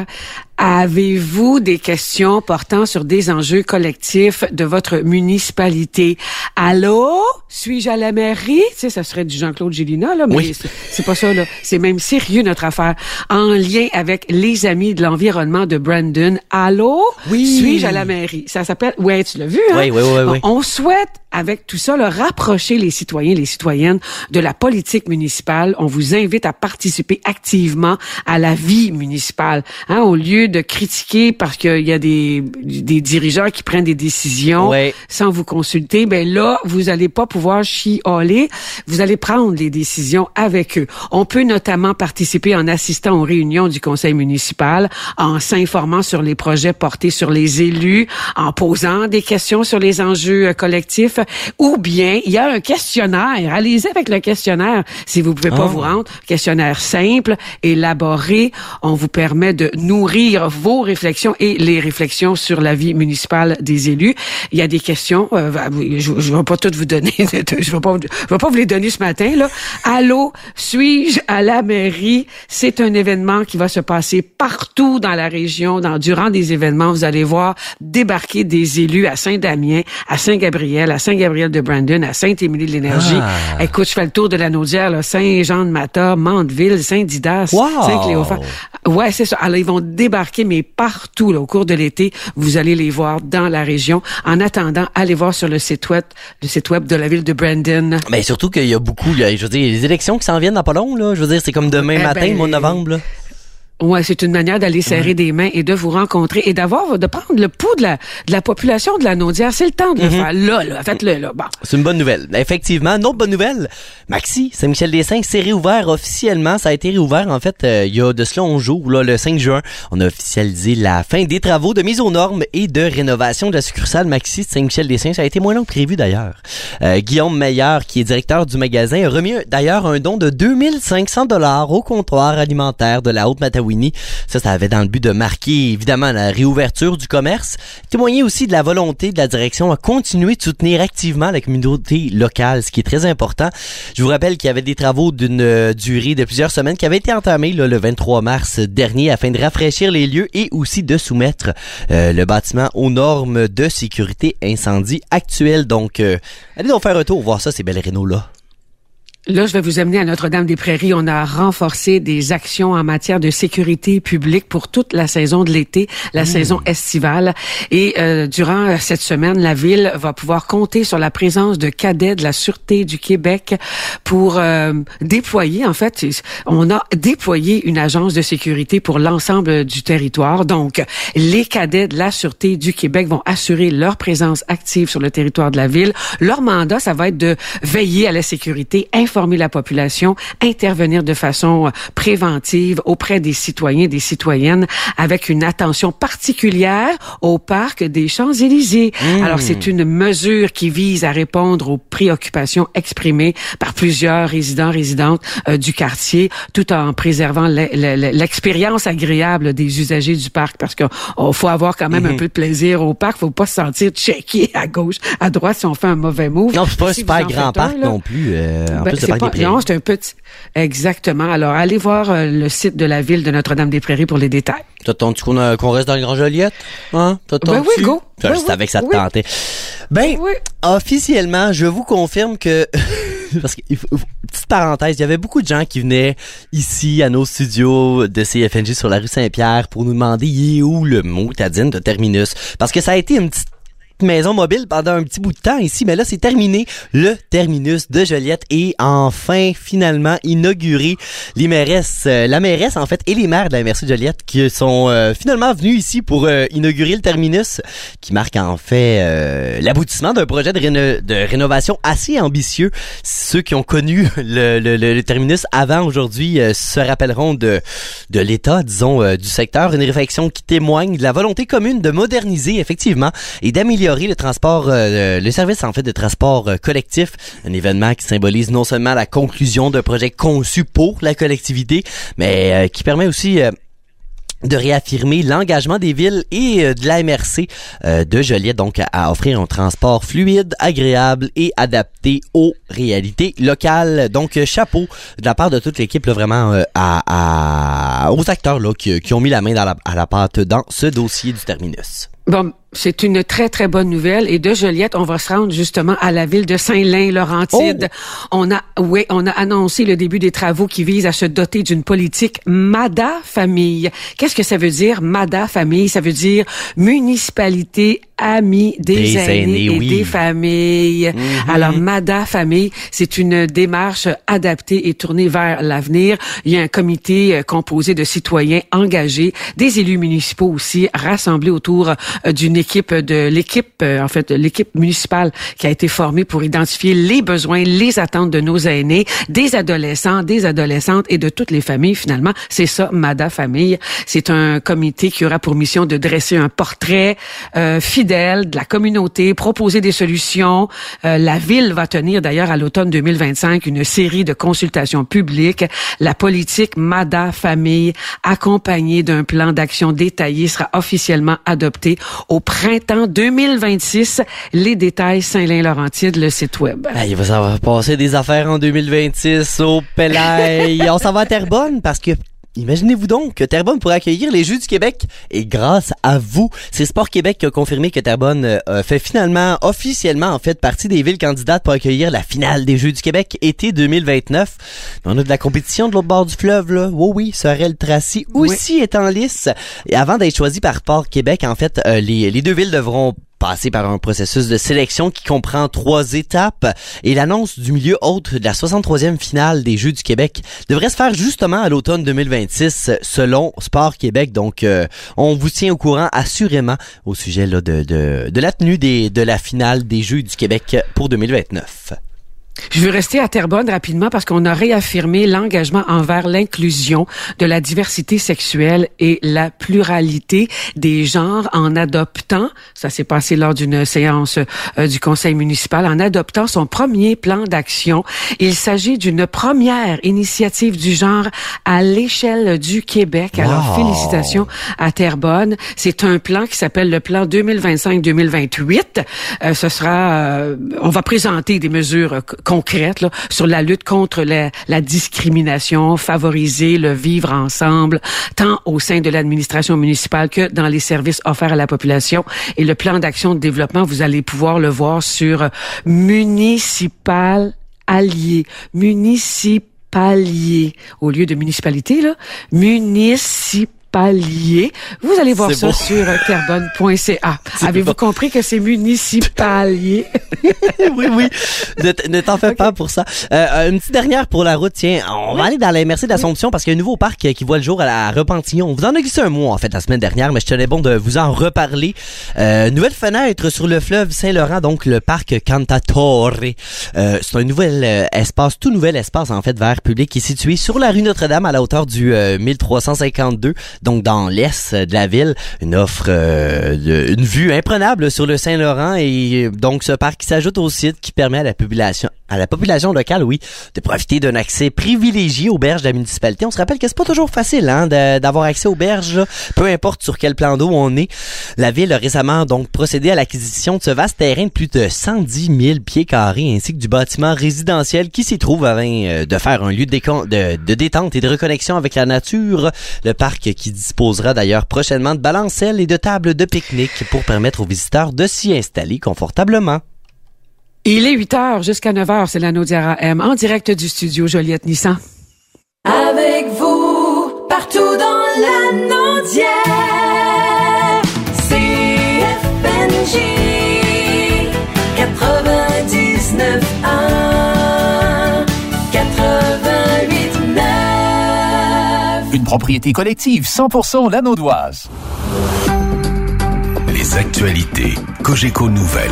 Avez-vous des questions portant sur des enjeux collectifs de votre municipalité? Allô? Suis-je à la mairie? Tu sais, ça serait du Jean-Claude Gélina, là, mais Oui. c'est pas ça, là. C'est même sérieux, notre affaire. En lien avec les amis de l'environnement de Brandon. Allô? Oui. Suis-je à la mairie? Ça s'appelle, ouais, tu l'as vu, hein? Oui. On souhaite, avec tout ça, là, rapprocher les citoyens, les citoyennes de la politique municipale. On vous invite à participer activement à la vie municipale, hein, au lieu de critiquer parce qu'il y a des dirigeants qui prennent des décisions sans vous consulter. Ben là, vous allez pas pouvoir chialer. Vous allez prendre les décisions avec eux. On peut notamment participer en assistant aux réunions du conseil municipal, en s'informant sur les projets portés sur les élus, en posant des questions sur les enjeux collectifs, ou bien il y a un questionnaire. Allez-y avec le questionnaire si vous pouvez pas vous rendre. Questionnaire simple, élaboré. On vous permet de nourrir vos réflexions et les réflexions sur la vie municipale des élus. Il y a des questions. Je vais pas toutes vous donner. Je vais pas vous les donner ce matin, là. Allô, suis-je à la mairie? C'est un événement qui va se passer partout dans la région. Durant des événements, vous allez voir débarquer des élus à Saint-Damien, à Saint-Gabriel, à Saint-Gabriel-de-Brandon, à Sainte-Émilie-de-l'Énergie. Ah. Écoute, je fais le tour de la Naudière, là. Saint-Jean-de-Mata, Mandeville, Saint-Didas, Saint-Cléophas. Ouais, c'est ça. Alors, ils vont débarquer, mais partout, là, au cours de l'été. Vous allez les voir dans la région. En attendant, allez voir sur le site web de la ville de Brandon. Mais surtout qu'il y a beaucoup, je veux dire, les élections qui s'en viennent dans pas long, là. Je veux dire, c'est comme demain matin, le mois de novembre, là. Ouais, c'est une manière d'aller serrer des mains et de vous rencontrer et de prendre le pouls de la population de la Naudière. C'est le temps de le faire. Là, faites-le, là. Bon. C'est une bonne nouvelle. Effectivement, une autre bonne nouvelle. Maxi, Saint-Michel-des-Saints, c'est réouvert officiellement. Ça a été réouvert, en fait, il y a de cela 11 jours, là, le 5 juin. On a officialisé la fin des travaux de mise aux normes et de rénovation de la succursale Maxi de Saint-Michel-des-Saints. Ça a été moins long que prévu, d'ailleurs. Guillaume Meilleur, qui est directeur du magasin, a remis d'ailleurs un don de 2500 $ au comptoir alimentaire de la Haute-Matawini. Ça avait dans le but de marquer, évidemment, la réouverture du commerce, témoigner aussi de la volonté de la direction à continuer de soutenir activement la communauté locale, ce qui est très important. Je vous rappelle qu'il y avait des travaux d'une durée de plusieurs semaines qui avaient été entamés là, le 23 mars dernier afin de rafraîchir les lieux et aussi de soumettre le bâtiment aux normes de sécurité incendie actuelles. Donc, allez donc faire un tour, voir ça, ces belles rénaux-là. Là, je vais vous amener à Notre-Dame-des-Prairies. On a renforcé des actions en matière de sécurité publique pour toute la saison de l'été, la saison estivale. Et durant cette semaine, la Ville va pouvoir compter sur la présence de cadets de la Sûreté du Québec pour déployer, en fait, on a déployé une agence de sécurité pour l'ensemble du territoire. Donc, les cadets de la Sûreté du Québec vont assurer leur présence active sur le territoire de la Ville. Leur mandat, ça va être de veiller à la sécurité, informer informer la population, intervenir de façon préventive auprès des citoyens, des citoyennes, avec une attention particulière au parc des Champs-Élysées. Alors, c'est une mesure qui vise à répondre aux préoccupations exprimées par plusieurs résidents, du quartier, tout en préservant l'expérience agréable des usagers du parc, parce qu'il faut avoir quand même un peu de plaisir au parc, faut pas se sentir checké à gauche, à droite si on fait un mauvais move. Non, c'est pas un super grand parc non plus. En plus, c'est pas, non, c'est un petit. Exactement. Alors, allez voir le site de la ville de Notre-Dame-des-Prairies pour les détails. T'attends-tu qu'on reste dans le Grand Joliette? Hein? Ben oui, go. Je savais que ça te tentait. Ben, officiellement, je vous confirme que... Parce que, petite parenthèse, il y avait beaucoup de gens qui venaient ici à nos studios de CFNJ sur la rue Saint-Pierre pour nous demander il est où le motadine de Terminus. Parce que ça a été une petite maison mobile pendant un petit bout de temps ici, mais là c'est terminé. Le terminus de Joliette est enfin finalement inauguré. Les mairesses, la mairesse en fait et les maires de la MRC de Joliette qui sont finalement venus ici pour inaugurer le terminus, qui marque en fait l'aboutissement d'un projet de rénovation assez ambitieux. Ceux qui ont connu le terminus avant aujourd'hui se rappelleront de l'état, disons, du secteur. Une réflexion qui témoigne de la volonté commune de moderniser effectivement et d'améliorer le transport, le service en fait de transport collectif, un événement qui symbolise non seulement la conclusion d'un projet conçu pour la collectivité, mais qui permet aussi de réaffirmer l'engagement des villes et de la MRC de Joliette, donc à offrir un transport fluide, agréable et adapté aux réalités locales. Donc chapeau de la part de toute l'équipe là, vraiment aux acteurs là qui ont mis la main à la pâte dans ce dossier du terminus. Bon, c'est une très, très bonne nouvelle. Et de Joliette, on va se rendre justement à la ville de Saint-Lin-Laurentide. Oh. On a annoncé le début des travaux qui visent à se doter d'une politique MADA Famille. Qu'est-ce que ça veut dire, MADA Famille? Ça veut dire municipalité amie des aînés et des familles. Mm-hmm. Alors, MADA Famille, c'est une démarche adaptée et tournée vers l'avenir. Il y a un comité composé de citoyens engagés, des élus municipaux aussi, rassemblés autour d'une l'équipe municipale qui a été formée pour identifier les besoins, les attentes de nos aînés, des adolescents, des adolescentes et de toutes les familles finalement. C'est ça, MADA Famille. C'est un comité qui aura pour mission de dresser un portrait fidèle de la communauté, proposer des solutions. La ville va tenir d'ailleurs à l'automne 2025 une série de consultations publiques. La politique MADA Famille, accompagnée d'un plan d'action détaillé, sera officiellement adoptée au printemps 2026. Les détails, Saint-Lin-Laurentide, le site web. Il va passer des affaires en 2026 au Pelaye. On s'en va à Terrebonne parce que imaginez-vous donc que Terrebonne pourrait accueillir les Jeux du Québec et grâce à vous, c'est Sport Québec qui a confirmé que Terrebonne fait finalement, officiellement en fait, partie des villes candidates pour accueillir la finale des Jeux du Québec été 2029. On a de la compétition de l'autre bord du fleuve, là. Oui, Sorel-Tracy aussi est en lice. Et avant d'être choisi par Sport Québec, en fait, les deux villes devront passer par un processus de sélection qui comprend 3 étapes et l'annonce du milieu hôte de la 63e finale des Jeux du Québec devrait se faire justement à l'automne 2026 selon Sport Québec. Donc, on vous tient au courant assurément au sujet là, de la tenue de la finale des Jeux du Québec pour 2029. Je veux rester à Terrebonne rapidement parce qu'on a réaffirmé l'engagement envers l'inclusion de la diversité sexuelle et la pluralité des genres en adoptant, ça s'est passé lors d'une séance du conseil municipal, en adoptant son premier plan d'action. Il s'agit d'une première initiative du genre à l'échelle du Québec. Wow. Alors, félicitations à Terrebonne. C'est un plan qui s'appelle le plan 2025-2028. Ce sera, on va présenter des mesures concrètes là, sur la lutte contre la discrimination, favoriser le vivre ensemble, tant au sein de l'administration municipale que dans les services offerts à la population. Et le plan d'action de développement, vous allez pouvoir le voir sur municipal allié, municipalier, au lieu de municipalité, là, municipalier municipalier. Vous allez voir ça sur terrebonne.ca. Avez-vous compris que c'est municipalier? Oui. Ne t'en fais pas pour ça. Une petite dernière pour la route, tiens. On va aller dans la MRC d'Assomption parce qu'il y a un nouveau parc qui voit le jour à Repentignon. On vous en a glissé un mot, en fait, la semaine dernière, mais je tenais bon de vous en reparler. Nouvelle fenêtre sur le fleuve Saint-Laurent, donc le parc Cantatore. C'est un nouvel espace, tout nouvel espace, en fait, vert public qui est situé sur la rue Notre-Dame à la hauteur du 1352, donc dans l'est de la ville. Une offre, une vue imprenable sur le Saint-Laurent et donc ce parc qui s'ajoute au site qui permet à la population locale, oui, de profiter d'un accès privilégié aux berges de la municipalité. On se rappelle que c'est pas toujours facile d'avoir accès aux berges, là, peu importe sur quel plan d'eau on est. La ville a récemment donc procédé à l'acquisition de ce vaste terrain de plus de 110 000 pieds carrés ainsi que du bâtiment résidentiel qui s'y trouve afin de faire un lieu de détente et de reconnexion avec la nature. Le parc qui disposera d'ailleurs prochainement de balancelles et de tables de pique-nique pour permettre aux visiteurs de s'y installer confortablement. Il est 8h jusqu'à 9h, c'est la Naudière AM, en direct du studio Joliette Nissan. Avec vous, partout dans la Naudière, CFNJ 99.1, 88.9. Une propriété collective 100% la Naudoise. Les actualités Cogeco Nouvelles.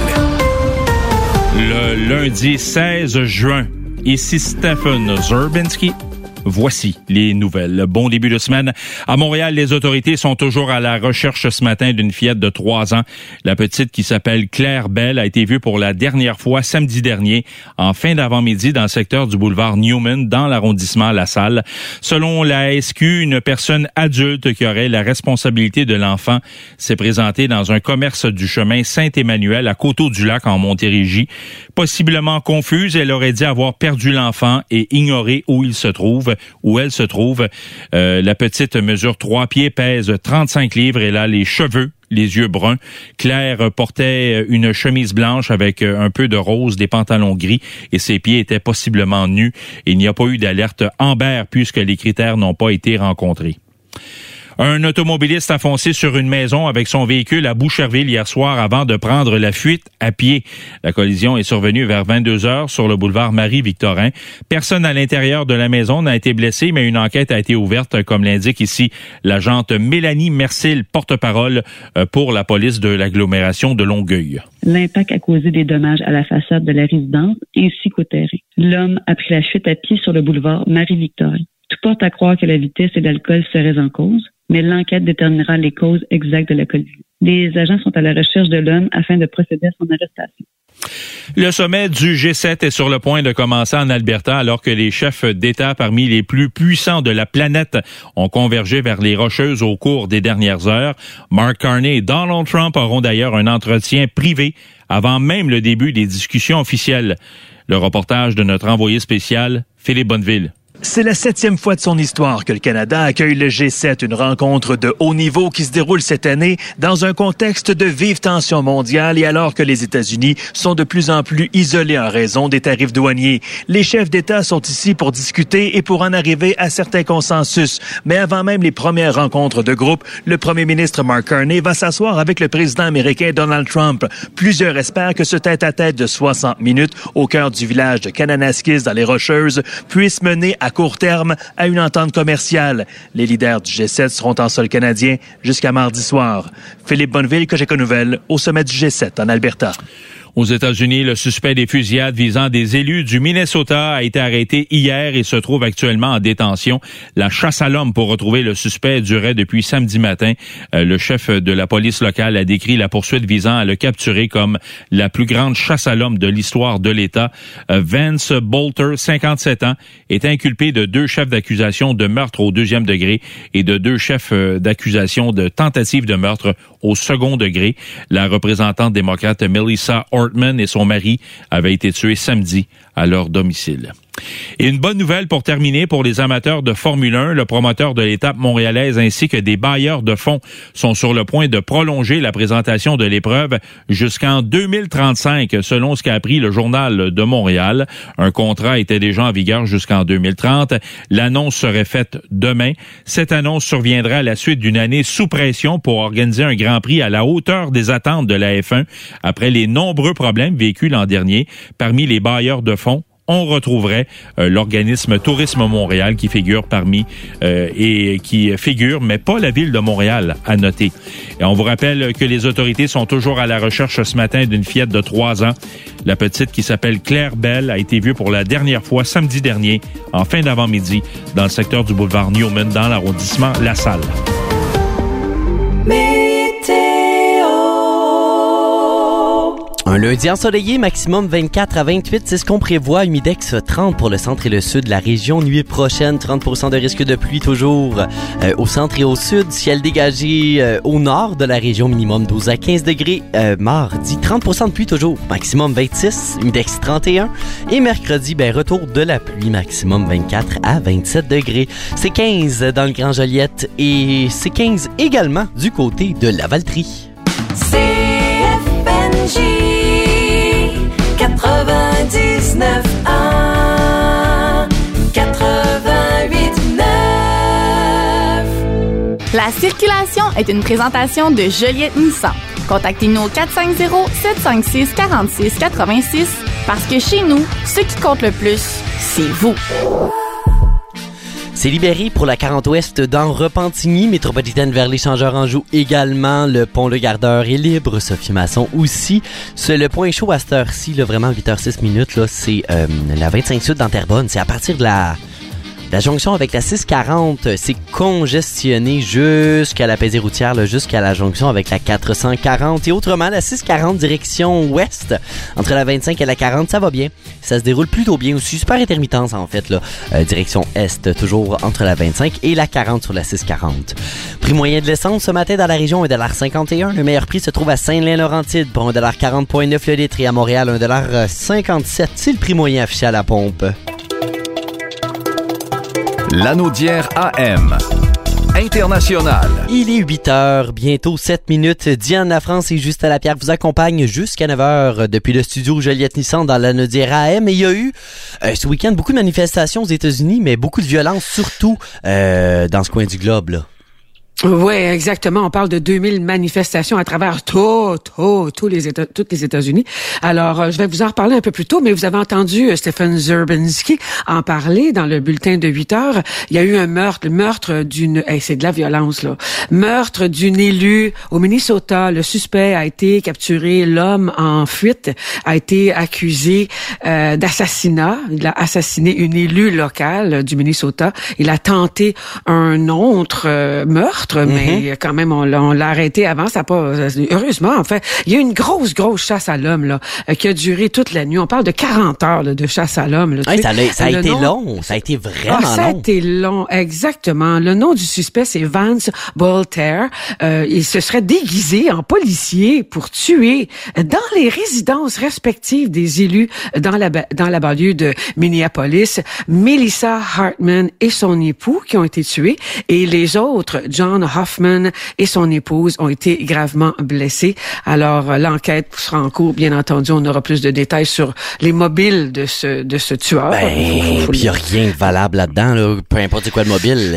Le lundi 16 juin, ici Stephen Zerbinski. Voici les nouvelles. Bon début de semaine. À Montréal, les autorités sont toujours à la recherche ce matin d'une fillette de 3 ans. La petite, qui s'appelle Claire Bell, a été vue pour la dernière fois samedi dernier, en fin d'avant-midi, dans le secteur du boulevard Newman, dans l'arrondissement La Salle. Selon la SQ, une personne adulte qui aurait la responsabilité de l'enfant s'est présentée dans un commerce du chemin Saint-Emmanuel à Coteau-du-Lac, en Montérégie. Possiblement confuse, elle aurait dit avoir perdu l'enfant et ignoré où elle se trouve. La petite mesure 3 pieds, pèse 35 livres. Elle a les cheveux, les yeux bruns. Claire portait une chemise blanche avec un peu de rose, des pantalons gris et ses pieds étaient possiblement nus. Il n'y a pas eu d'alerte Amber puisque les critères n'ont pas été rencontrés. Un automobiliste a foncé sur une maison avec son véhicule à Boucherville hier soir avant de prendre la fuite à pied. La collision est survenue vers 22h sur le boulevard Marie-Victorin. Personne à l'intérieur de la maison n'a été blessé, mais une enquête a été ouverte, comme l'indique ici l'agente Mélanie Mercil, porte-parole pour la police de l'agglomération de Longueuil. L'impact a causé des dommages à la façade de la résidence ainsi qu'au terrain. L'homme a pris la fuite à pied sur le boulevard Marie-Victorin. Tout porte à croire que la vitesse et l'alcool seraient en cause, mais l'enquête déterminera les causes exactes de la collision. Les agents sont à la recherche de l'homme afin de procéder à son arrestation. Le sommet du G7 est sur le point de commencer en Alberta alors que les chefs d'État parmi les plus puissants de la planète ont convergé vers les Rocheuses au cours des dernières heures. Mark Carney et Donald Trump auront d'ailleurs un entretien privé avant même le début des discussions officielles. Le reportage de notre envoyé spécial, Philippe Bonneville. C'est la 7e fois de son histoire que le Canada accueille le G7, une rencontre de haut niveau qui se déroule cette année dans un contexte de vive tension mondiale et alors que les États-Unis sont de plus en plus isolés en raison des tarifs douaniers. Les chefs d'État sont ici pour discuter et pour en arriver à certains consensus. Mais avant même les premières rencontres de groupe, le premier ministre Mark Carney va s'asseoir avec le président américain Donald Trump. Plusieurs espèrent que ce tête-à-tête de 60 minutes au cœur du village de Kananaskis dans les Rocheuses puisse mener à court terme à une entente commerciale. Les leaders du G7 seront en sol canadien jusqu'à mardi soir. Philippe Bonneville, Cogeco Nouvelles, au sommet du G7 en Alberta. Aux États-Unis, le suspect des fusillades visant des élus du Minnesota a été arrêté hier et se trouve actuellement en détention. La chasse à l'homme pour retrouver le suspect durait depuis samedi matin. Le chef de la police locale a décrit la poursuite visant à le capturer comme la plus grande chasse à l'homme de l'histoire de l'État. Vance Bolter, 57 ans, est inculpé de 2 chefs d'accusation de meurtre au 2e degré et de 2 chefs d'accusation de tentative de meurtre au 2nd degré. La représentante démocrate Melissa Ortman et son mari avaient été tués samedi à leur domicile. Et une bonne nouvelle pour terminer pour les amateurs de Formule 1. Le promoteur de l'étape montréalaise ainsi que des bailleurs de fonds sont sur le point de prolonger la présentation de l'épreuve jusqu'en 2035, selon ce qu'a appris le Journal de Montréal. Un contrat était déjà en vigueur jusqu'en 2030. L'annonce serait faite demain. Cette annonce surviendra à la suite d'une année sous pression pour organiser un Grand Prix à la hauteur des attentes de la F1 après les nombreux problèmes vécus l'an dernier. Parmi les bailleurs de fonds, on retrouverait l'organisme Tourisme Montréal qui figure mais pas la ville de Montréal, à noter. Et on vous rappelle que les autorités sont toujours à la recherche ce matin d'une fillette de 3 ans. La petite, qui s'appelle Claire Bell, a été vue pour la dernière fois samedi dernier, en fin d'avant-midi, dans le secteur du boulevard Newman, dans l'arrondissement La Salle. Un lundi ensoleillé, maximum 24 à 28, c'est ce qu'on prévoit. Humidex 30 pour le centre et le sud de la région. Nuit prochaine, 30% de risque de pluie toujours au centre et au sud. Ciel dégagé au nord de la région, minimum 12 à 15 degrés. Mardi, 30% de pluie toujours, maximum 26, Humidex 31. Et mercredi, retour de la pluie, maximum 24 à 27 degrés. C'est 15 dans le Grand Joliette et c'est 15 également du côté de Lavaltrie. CFNJ 99 1 88 9. La circulation est une présentation de Joliette Nissan. Contactez-nous au 450-756-4686 parce que chez nous, ce qui compte le plus, c'est vous. C'est libéré pour la 40 Ouest dans Repentigny, métropolitaine vers l'Échangeur-Anjou également. Le pont Le Gardeur est libre, Sophie Masson aussi. Le point chaud à cette heure-ci, là, vraiment 8h06, là, c'est la 25 Sud dans Terrebonne. C'est à partir de la jonction avec la 640, c'est congestionné jusqu'à la Paisée routière, là, jusqu'à la jonction avec la 440. Et autrement, la 640 direction ouest, entre la 25 et la 40, ça va bien. Ça se déroule plutôt bien aussi. Super intermittence, en fait, là. Direction est, toujours entre la 25 et la 40 sur la 640. Prix moyen de l'essence ce matin dans la région, 1,51 $. Le meilleur prix se trouve à Saint-Lin-Laurentide pour 1,40,9 $ le litre. Et à Montréal, 1,57 $. C'est le prix moyen affiché à la pompe. Lanaudière AM. International. Il est 8h, bientôt 7 minutes. Diane Lafrance et Justin Lapierre vous accompagnent jusqu'à 9h depuis le studio Joliette Nissan dans Lanaudière AM. Et il y a eu ce week-end beaucoup de manifestations aux États-Unis, mais beaucoup de violence, surtout dans ce coin du globe, là. Oui, exactement. On parle de 2000 manifestations à travers tous les États-Unis. Alors, je vais vous en reparler un peu plus tôt, mais vous avez entendu Stephen Zerbinsky en parler dans le bulletin de 8 heures. Il y a eu un meurtre d'une... c'est de la violence, là. Meurtre d'une élue au Minnesota. Le suspect a été capturé. L'homme en fuite a été accusé d'assassinat. Il a assassiné une élue locale du Minnesota. Il a tenté un autre meurtre. Mais quand même, on l'a arrêté avant. Ça a pas, heureusement, en fait. Il y a eu une grosse chasse à l'homme, là, qui a duré toute la nuit. On parle de 40 heures, là, de chasse à l'homme, là. Ouais, ça a été long. Ça a été vraiment long. Ça a été long, exactement. Le nom du suspect, c'est Vance Bolter. Il se serait déguisé en policier pour tuer dans les résidences respectives des élus dans la banlieue de Minneapolis, Melissa Hartman et son époux qui ont été tués, et les autres, John Hoffman et son épouse, ont été gravement blessés. Alors, l'enquête sera en cours, bien entendu. On aura plus de détails sur les mobiles de ce tueur. Puis il n'y a rien de valable là-dedans, là, peu importe quoi le mobile.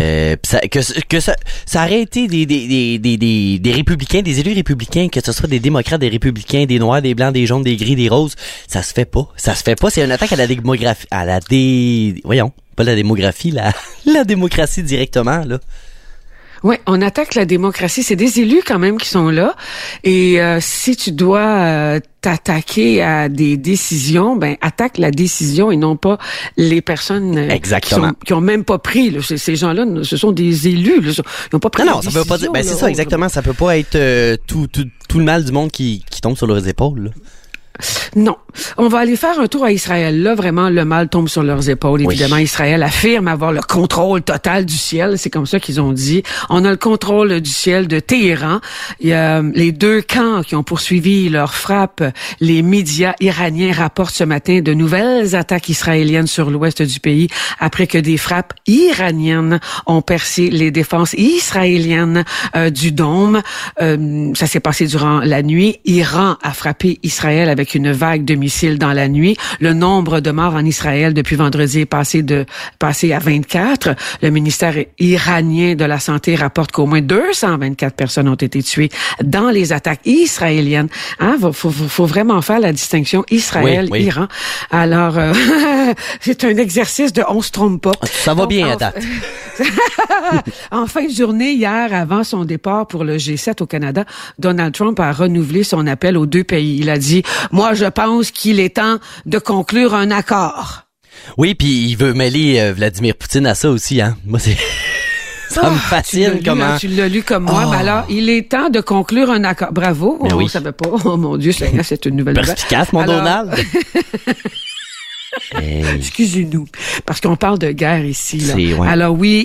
Ça aurait été des républicains, des élus républicains, que ce soit des démocrates, des républicains, des noirs, des blancs, des jaunes, des gris, des roses. Ça se fait pas. C'est une attaque à la démographie, voyons, pas la démographie, la démocratie directement, là. Oui, on attaque la démocratie. C'est des élus quand même qui sont là. Et si tu dois t'attaquer à des décisions, attaque la décision et non pas les personnes qui ont même pas pris. Là. Ces gens-là, ce sont des élus. Là. Ils n'ont pas pris la décision. Ça peut pas dire. C'est ça, exactement. Ça peut pas être tout le mal du monde qui tombe sur leurs épaules. Là. Non. On va aller faire un tour à Israël. Là, vraiment, le mal tombe sur leurs épaules. Évidemment, Israël affirme avoir le contrôle total du ciel. C'est comme ça qu'ils ont dit. On a le contrôle du ciel de Téhéran. Il y a les deux camps qui ont poursuivi leurs frappes. Les médias iraniens rapportent ce matin de nouvelles attaques israéliennes sur l'ouest du pays après que des frappes iraniennes ont percé les défenses israéliennes du dôme. Ça s'est passé durant la nuit. Iran a frappé Israël avec une vague de missiles dans la nuit. Le nombre de morts en Israël depuis vendredi est passé à 24. Le ministère iranien de la Santé rapporte qu'au moins 224 personnes ont été tuées dans les attaques israéliennes. Hein? Faut vraiment faire la distinction Israël-Iran. Alors, c'est un exercice de on se trompe pas. Ça va bien à date. En fin de journée, hier, avant son départ pour le G7 au Canada, Donald Trump a renouvelé son appel aux deux pays. Il a dit, moi, je pense qu'il est temps de conclure un accord. Oui, puis il veut mêler Vladimir Poutine à ça aussi, hein. Moi, c'est... Ça me fascine comment... Tu l'as lu comme moi. Mais alors, il est temps de conclure un accord. Bravo. On savait pas. Oh mon Dieu, c'est une nouvelle nouvelle. Perspicace, mon Donald. Hey. Excusez-nous, parce qu'on parle de guerre ici. Là. Ouais. Alors oui,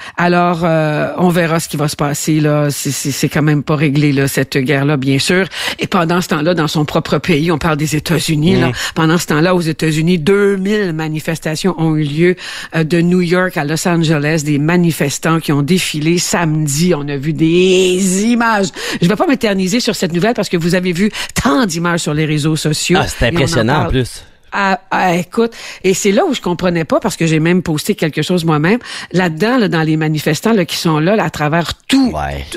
on verra ce qui va se passer là. C'est quand même pas réglé là cette guerre-là, bien sûr. Et pendant ce temps-là, dans son propre pays, on parle des États-Unis. Là. Pendant ce temps-là, aux États-Unis, 2000 manifestations ont eu lieu de New York à Los Angeles. Des manifestants qui ont défilé samedi. On a vu des images. Je vais pas m'éterniser sur cette nouvelle parce que vous avez vu tant d'images sur les réseaux sociaux. Ah, c'est impressionnant en plus. Écoute, et c'est là où je comprenais pas parce que j'ai même posté quelque chose moi-même là-dedans, là, dans les manifestants là, qui sont là, à travers tout,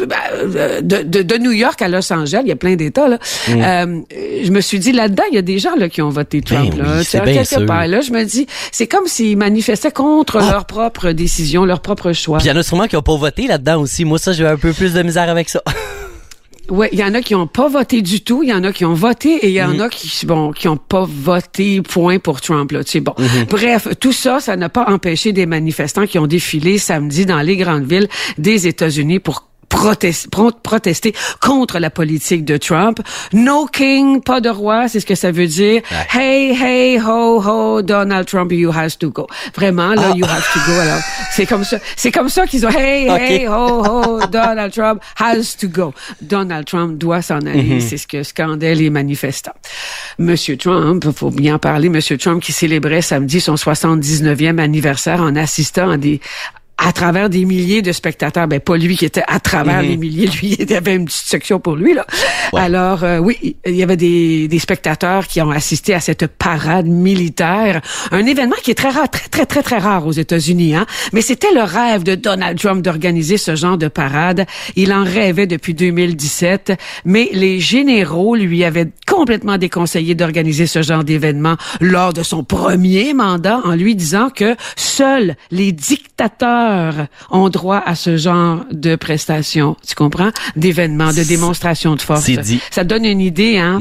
de New York à Los Angeles, il y a plein d'États là. Je me suis dit là-dedans, il y a des gens là qui ont voté Trump là. C'est bien sûr. Là, je me dis, c'est comme s'ils manifestaient contre leurs propres décisions, leurs propres choix. Puis il y en a sûrement qui ont pas voté là-dedans aussi. Moi, ça, j'ai un peu plus de misère avec ça. Ouais, il y en a qui ont pas voté du tout, il y en a qui ont voté et il y en a qui ont pas voté point pour Trump là, tu sais bon. Bref, tout ça n'a pas empêché des manifestants qui ont défilé samedi dans les grandes villes des États-Unis pour protester contre la politique de Trump. No king, pas de roi, c'est ce que ça veut dire. Ouais. Hey, ho, ho, Donald Trump, you has to go. Vraiment, là, you have to go. Alors, c'est comme ça qu'ils ont, hey, ho, ho, Donald Trump has to go. Donald Trump doit s'en aller. C'est ce que scandaient les manifestants. Monsieur Trump, faut bien en parler, Monsieur Trump qui célébrait samedi son 79e anniversaire en assistant à travers des milliers de spectateurs. Ben, pas lui qui était à travers les milliers. Lui, il y avait une petite section pour lui, là. Ouais. Alors, oui, il y avait des spectateurs qui ont assisté à cette parade militaire. Un événement qui est très rare, très, très, très, très rare aux États-Unis, hein. Mais c'était le rêve de Donald Trump d'organiser ce genre de parade. Il en rêvait depuis 2017. Mais les généraux lui avaient complètement déconseillé d'organiser ce genre d'événement lors de son premier mandat en lui disant que seuls les dictateurs ont droit à ce genre de prestations, tu comprends? D'événements, de démonstrations de force. C'est dit. Ça donne une idée, hein?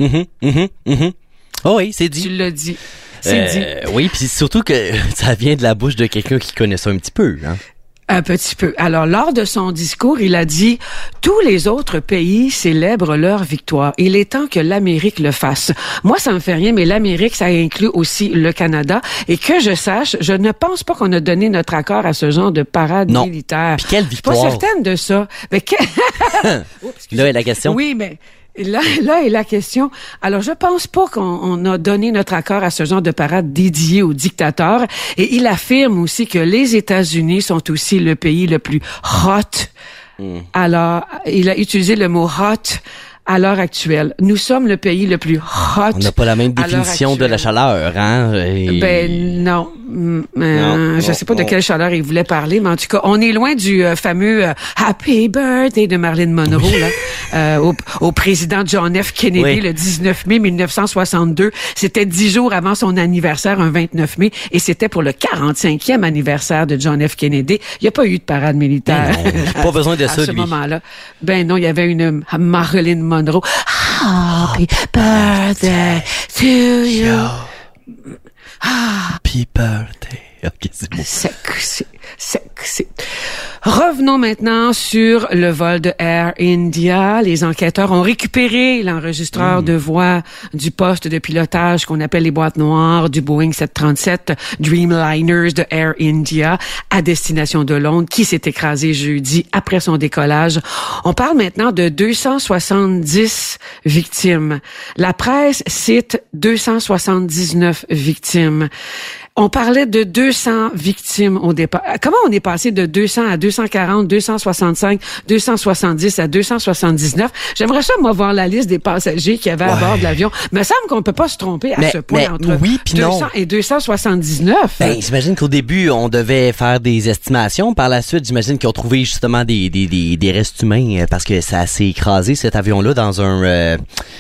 Oh oui, c'est dit. Tu l'as dit. C'est dit. Oui, puis surtout que ça vient de la bouche de quelqu'un qui connaît ça un petit peu, hein? Un petit peu. Alors, lors de son discours, il a dit « Tous les autres pays célèbrent leur victoire. Il est temps que l'Amérique le fasse. » Moi, ça me fait rien, mais l'Amérique, ça inclut aussi le Canada. Et que je sache, je ne pense pas qu'on a donné notre accord à ce genre de parade militaire. Puis quelle victoire? Je suis pas certaine de ça. Mais Là est la question. Oui, mais... Là est la question. Alors, je pense pas qu'on a donné notre accord à ce genre de parade dédié aux dictateurs. Et il affirme aussi que les États-Unis sont aussi le pays le plus hot. Alors, il a utilisé le mot hot à l'heure actuelle. Nous sommes le pays le plus hot. On n'a pas la même définition de la chaleur, hein? Ben non. Je sais pas de quelle chaleur il voulait parler, mais en tout cas, on est loin du fameux Happy Birthday de Marilyn Monroe, là, au président John F. Kennedy le 19 mai 1962. C'était 10 jours avant son anniversaire, un 29 mai, et c'était pour le 45e anniversaire de John F. Kennedy. Il n'y a pas eu de parade militaire. Pas besoin de ça, à ce moment-là. Ben non, il y avait une Marilyn Monroe. Happy birthday to you. Happy birthday. Okay, c'est bon. Revenons maintenant sur le vol de Air India. Les enquêteurs ont récupéré l'enregistreur de voix du poste de pilotage qu'on appelle les boîtes noires du Boeing 737 Dreamliners de Air India à destination de Londres qui s'est écrasé jeudi après son décollage. On parle maintenant de 270 victimes. La presse cite 279 victimes. On parlait de 200 victimes au départ. Comment on est passé de 200 à 240, 265, 270 à 279? J'aimerais ça, moi, voir la liste des passagers qu'il y avait à bord de l'avion. Il me semble qu'on peut pas se tromper à ce point entre 200 et 279. Ben, j'imagine qu'au début, on devait faire des estimations. Par la suite, j'imagine qu'ils ont trouvé justement des restes humains parce que ça s'est écrasé, cet avion-là, dans un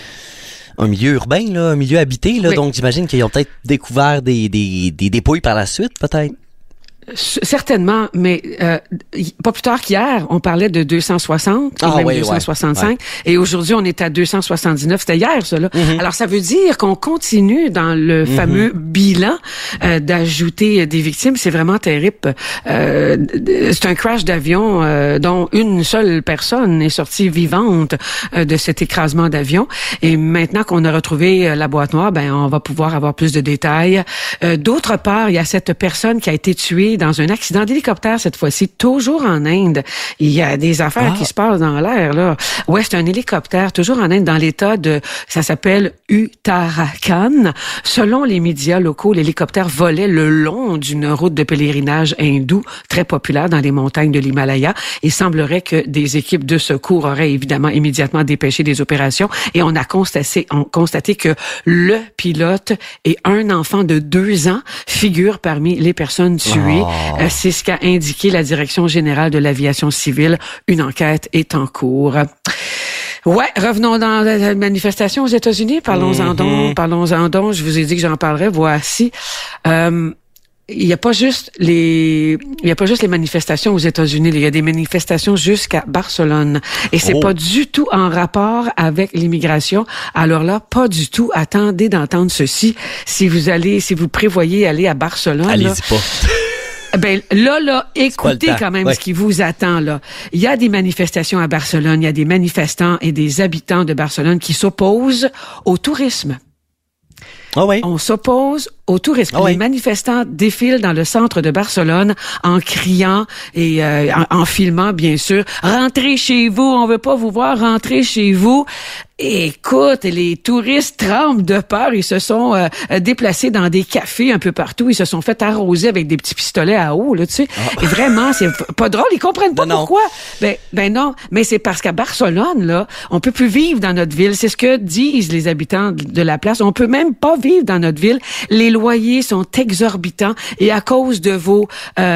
milieu urbain, là, un milieu habité, là. Oui. Donc, j'imagine qu'ils ont peut-être découvert des dépouilles par la suite, peut-être. Certainement, mais pas plus tard qu'hier, on parlait de 260 ou même 265, ouais. Et aujourd'hui, on est à 279. C'était hier, ça, là. Alors, ça veut dire qu'on continue dans le fameux bilan d'ajouter des victimes. C'est vraiment terrible. C'est un crash d'avion dont une seule personne est sortie vivante de cet écrasement d'avion. Et maintenant qu'on a retrouvé la boîte noire, ben on va pouvoir avoir plus de détails. D'autre part, il y a cette personne qui a été tuée dans un accident d'hélicoptère, cette fois-ci, toujours en Inde. Il y a des affaires qui se passent dans l'air, là. Ouais, c'est un hélicoptère, toujours en Inde, dans l'état de, ça s'appelle Uttarakhand. Selon les médias locaux, l'hélicoptère volait le long d'une route de pèlerinage hindoue, très populaire dans les montagnes de l'Himalaya. Il semblerait que des équipes de secours auraient évidemment immédiatement dépêché des opérations et on a constaté que le pilote et un enfant de 2 ans figurent parmi les personnes tuées. C'est ce qu'a indiqué la Direction générale de l'aviation civile. Une enquête est en cours. Ouais, revenons dans la manifestation aux États-Unis. Parlons-en donc. Je vous ai dit que j'en parlerais. Voici. Il y a pas juste les manifestations aux États-Unis. Il y a des manifestations jusqu'à Barcelone. Et c'est pas du tout en rapport avec l'immigration. Alors là, pas du tout. Attendez d'entendre ceci. Si vous prévoyez aller à Barcelone. Allez-y pas. Ben là, écoutez quand même ce qui vous attend là. Il y a des manifestations à Barcelone, il y a des manifestants et des habitants de Barcelone qui s'opposent au tourisme. On s'oppose au tourisme. Les manifestants défilent dans le centre de Barcelone en criant et en filmant, bien sûr. Rentrez chez vous, on veut pas vous voir, rentrez chez vous. Écoute, les touristes tremblent de peur. Ils se sont déplacés dans des cafés un peu partout. Ils se sont fait arroser avec des petits pistolets à eau, là, tu sais. Et vraiment, c'est pas drôle. Ils comprennent pas pourquoi. Ben non. Mais c'est parce qu'à Barcelone, là, on peut plus vivre dans notre ville. C'est ce que disent les habitants de la place. On peut même pas vivre dans notre ville. Les loyers sont exorbitants et à cause de vos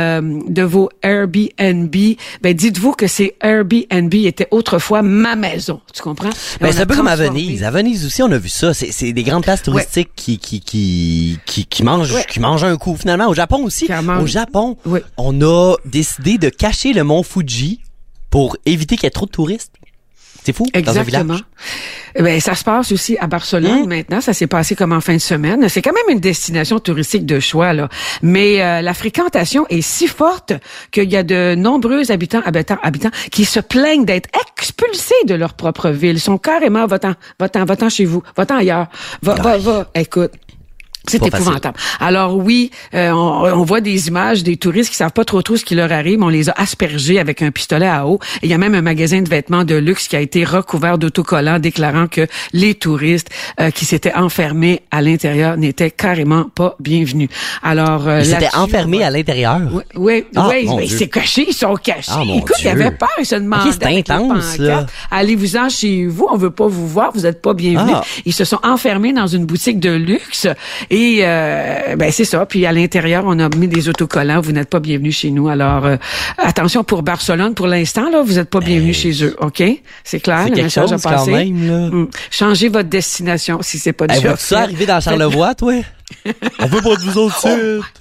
Airbnb, ben dites-vous que ces Airbnb étaient autrefois ma maison. Tu comprends? Ben, c'est un peu comme à Venise. À Venise aussi, on a vu ça. C'est des grandes places touristiques qui mangent un coup. Finalement, au Japon aussi. Au Japon, on a décidé de cacher le mont Fuji pour éviter qu'il y ait trop de touristes. C'est fou. Exactement. Dans un village. Ben, ça se passe aussi à Barcelone maintenant. Ça s'est passé comme en fin de semaine. C'est quand même une destination touristique de choix, là. Mais la fréquentation est si forte qu'il y a de nombreux habitants qui se plaignent d'être expulsés de leur propre ville. Ils sont carrément va-t'en chez vous, va-t'en ailleurs. Va. Écoute. C'est épouvantable. Alors oui, on voit des images des touristes qui savent pas trop ce qui leur arrive. On les a aspergés avec un pistolet à eau. Et il y a même un magasin de vêtements de luxe qui a été recouvert d'autocollants déclarant que les touristes qui s'étaient enfermés à l'intérieur n'étaient carrément pas bienvenus. Alors ils s'étaient enfermés à l'intérieur. Oui, c'est caché, ils sont cachés. Écoute, ils avaient peur, ils se demandaient. C'est intense, là. Allez-vous-en chez vous, on veut pas vous voir, vous êtes pas bienvenus. Ils se sont enfermés dans une boutique de luxe. Et ben c'est ça. Puis à l'intérieur, on a mis des autocollants. Vous n'êtes pas bienvenus chez nous. Alors attention pour Barcelone. Pour l'instant, là, vous n'êtes pas bienvenus chez eux. Ok, c'est clair. C'est le message a passé. Quand même, là. Changez votre destination si c'est pas déjà fait. Vas-tu arriver dans Charlevoix, toi? On veut pas de vous autres suite.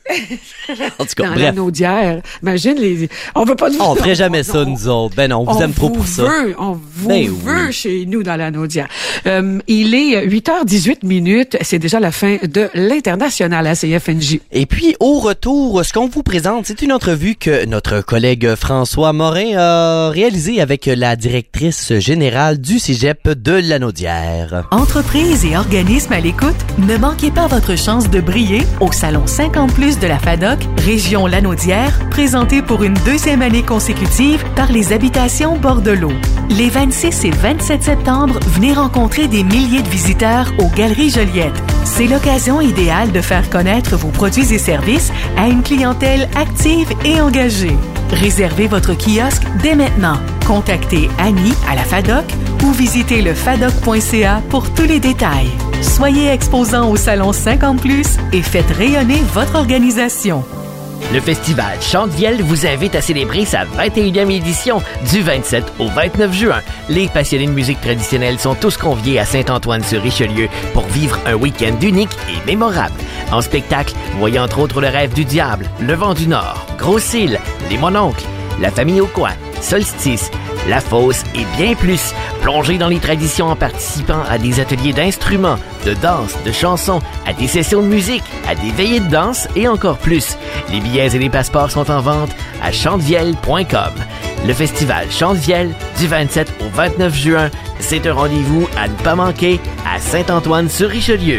En tout cas, dans bref. la Naudière. Imagine on veut pas de vous. On ferait jamais ça, nous autres. Ben non, on vous aime trop pour ça. On vous veut chez nous dans la Naudière. Il est 8h18. C'est déjà la fin de l'International à CFNJ. Et puis, au retour, ce qu'on vous présente, c'est une entrevue que notre collègue François Morin a réalisée avec la directrice générale du Cégep de la Naudière. Entreprises et organismes à l'écoute, ne manquez pas votre chance de briller au Salon 50+ de la FADOC, Région Lanaudière, présenté pour une 2e année consécutive par les Habitations Bordelot. Les 26 et 27 septembre, venez rencontrer des milliers de visiteurs aux Galeries Joliette. C'est l'occasion idéale de faire connaître vos produits et services à une clientèle active et engagée. Réservez votre kiosque dès maintenant. Contactez Annie à la FADOC ou visitez le fadoc.ca pour tous les détails. Soyez exposants au Salon 50+ et faites rayonner votre organisation. Le festival Chante-Vielle vous invite à célébrer sa 21e édition du 27 au 29 juin. Les passionnés de musique traditionnelle sont tous conviés à Saint-Antoine-sur-Richelieu pour vivre un week-end unique et mémorable. En spectacle, voyez entre autres Le Rêve du Diable, Le Vent du Nord, Gros-Cils, Les Mononcles, La Famille au Coin, Solstice, La Fosse et bien plus. Plongez dans les traditions en participant à des ateliers d'instruments, de danse, de chansons, à des sessions de musique, à des veillées de danse et encore plus. Les billets et les passeports sont en vente à chantevielle.com. Le festival Chante-Vielle du 27 au 29 juin, c'est un rendez-vous à ne pas manquer à Saint-Antoine-sur-Richelieu.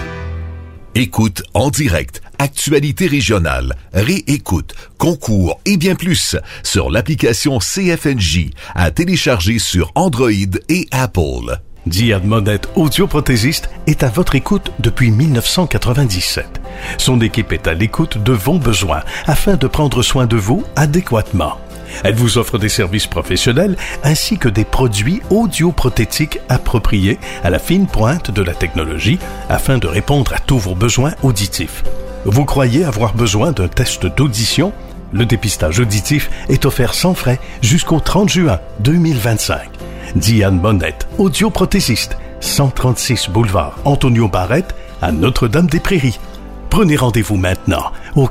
Écoute en direct, actualité régionale, réécoute, concours et bien plus sur l'application CFNJ à télécharger sur Android et Apple. Diane Monette, audioprothésiste, est à votre écoute depuis 1997. Son équipe est à l'écoute de vos besoins afin de prendre soin de vous adéquatement. Elle vous offre des services professionnels ainsi que des produits audioprothétiques appropriés à la fine pointe de la technologie afin de répondre à tous vos besoins auditifs. Vous croyez avoir besoin d'un test d'audition? Le dépistage auditif est offert sans frais jusqu'au 30 juin 2025. Diane Monette, audioprothésiste, 136 boulevard Antonio Barrette à Notre-Dame-des-Prairies. Prenez rendez-vous maintenant au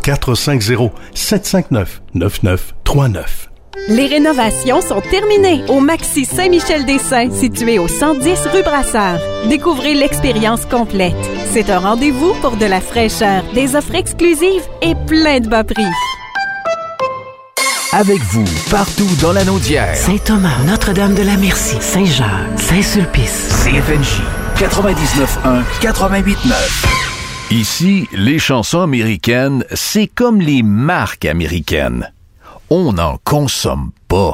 450-759-9939. Les rénovations sont terminées au Maxi Saint-Michel-des-Saints, situé au 110 rue Brassard. Découvrez l'expérience complète. C'est un rendez-vous pour de la fraîcheur, des offres exclusives et plein de bas prix. Avec vous, partout dans la Naudière. Saint-Thomas, Notre-Dame-de-la-Merci, Saint-Jacques, Saint-Sulpice. CFNJ 99.1, 88.9. Ici, les chansons américaines, c'est comme les marques américaines. On n'en consomme pas.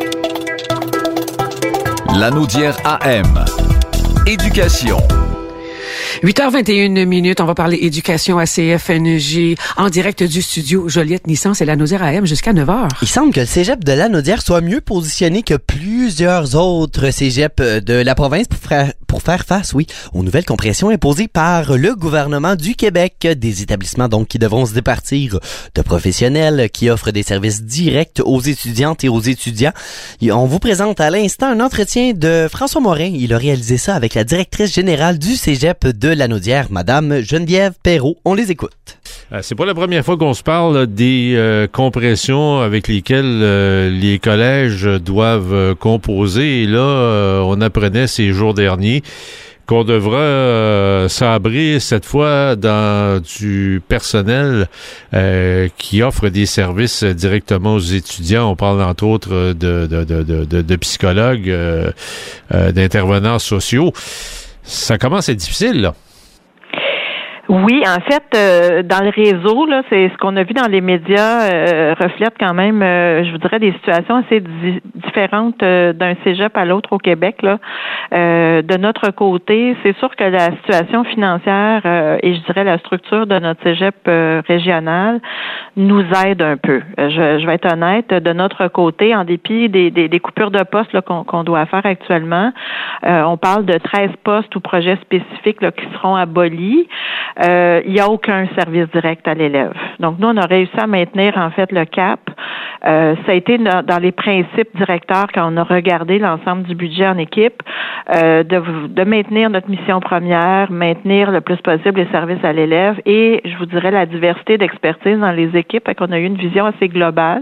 La Naudière AM. Éducation. 8h21, on va parler éducation à CFNJ en direct du studio Joliette Nissan, c'est la Naudière AM jusqu'à 9h. Il semble que le cégep de la Naudière soit mieux positionné que plusieurs autres cégeps de la province pour faire face, aux nouvelles compressions imposées par le gouvernement du Québec. Des établissements donc qui devront se départir de professionnels qui offrent des services directs aux étudiantes et aux étudiants. Et on vous présente à l'instant un entretien de François Morin. Il a réalisé ça avec la directrice générale du cégep de la Naudière, Madame Geneviève Perrault. On les écoute. C'est pas la première fois qu'on se parle des compressions avec lesquelles les collèges doivent composer. Et là, on apprenait ces jours derniers qu'on devra sabrer cette fois dans du personnel qui offre des services directement aux étudiants. On parle entre autres de psychologues, d'intervenants sociaux. Ça commence à être difficile, là. Oui, en fait, dans le réseau, là, c'est ce qu'on a vu dans les médias reflète quand même, je vous dirais, des situations assez différentes d'un cégep à l'autre au Québec. Là, de notre côté, c'est sûr que la situation financière et je dirais la structure de notre cégep régional nous aide un peu. Je vais être honnête, de notre côté, en dépit des coupures de postes là, qu'on doit faire actuellement, on parle de 13 postes ou projets spécifiques là, qui seront abolis. il n'y a aucun service direct à l'élève. Donc, nous, on a réussi à maintenir, en fait, le cap. Ça a été dans les principes directeurs quand on a regardé l'ensemble du budget en équipe, de maintenir notre mission première, maintenir le plus possible les services à l'élève et, je vous dirais, la diversité d'expertise dans les équipes. Fait qu'on a eu une vision assez globale,